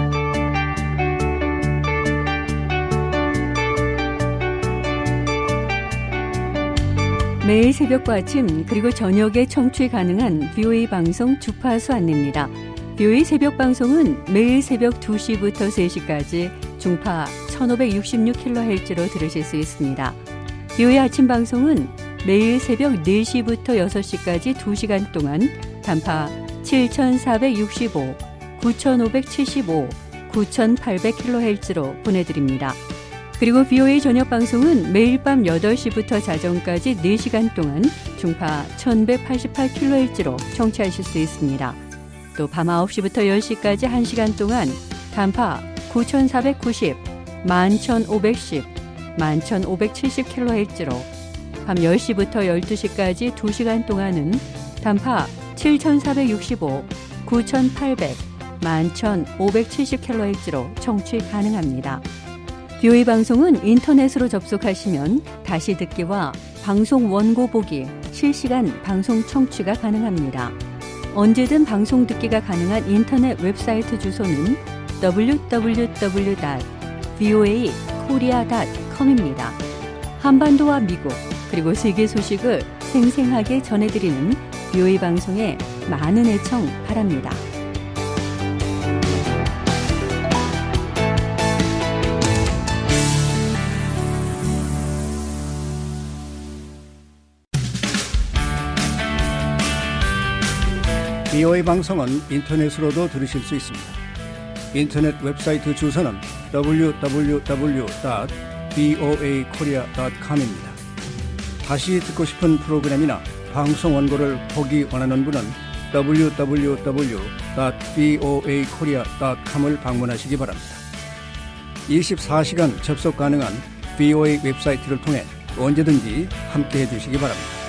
매일 새벽과 아침 그리고 저녁에 청취 가능한 비오에이 방송 주파수 안내입니다. 비오에이 새벽 방송은 매일 새벽 두 시부터 세 시까지 중파 천오백육십육 킬로헤르츠로 들으실 수 있습니다. 비오에이 아침 방송은 매일 새벽 네 시부터 여섯 시까지 두 시간 동안 단파 칠천사백육십오, 구천오백칠십오, 구천팔백 킬로헤르츠로 보내드립니다. 그리고 비오에이 저녁 방송은 매일 밤 여덟 시부터 자정까지 네 시간 동안 중파 천백팔십팔 킬로헤르츠로 청취하실 수 있습니다. 또 밤 아홉 시부터 열 시까지 한 시간 동안 단파 구천사백구십, 만천오백십, 만천오백칠십 킬로헤르츠로 밤 열 시부터 열두 시까지 두 시간 동안은 단파 칠천사백육십오, 구천팔백, 만천오백칠십 킬로헤르츠로 청취 가능합니다. 비오에이 방송은 인터넷으로 접속하시면 다시 듣기와 방송 원고 보기, 실시간 방송 청취가 가능합니다. 언제든 방송 듣기가 가능한 인터넷 웹사이트 주소는 더블유 더블유 더블유 닷 비오에이 코리아 닷 컴입니다. 한반도와 미국 그리고 세계 소식을 생생하게 전해드리는 비오에이 방송에 많은 애청 바랍니다. 비오에이 방송은 인터넷으로도 들으실 수 있습니다. 인터넷 웹사이트 주소는 더블유 더블유 더블유 닷 비오에이 코리아 닷 컴입니다. 다시 듣고 싶은 프로그램이나 방송 원고를 보기 원하는 분은 더블유 더블유 더블유 닷 비오에이 코리아 닷 컴을 방문하시기 바랍니다. 이십사 시간 접속 가능한 비오에이 웹사이트를 통해 언제든지 함께해 주시기 바랍니다.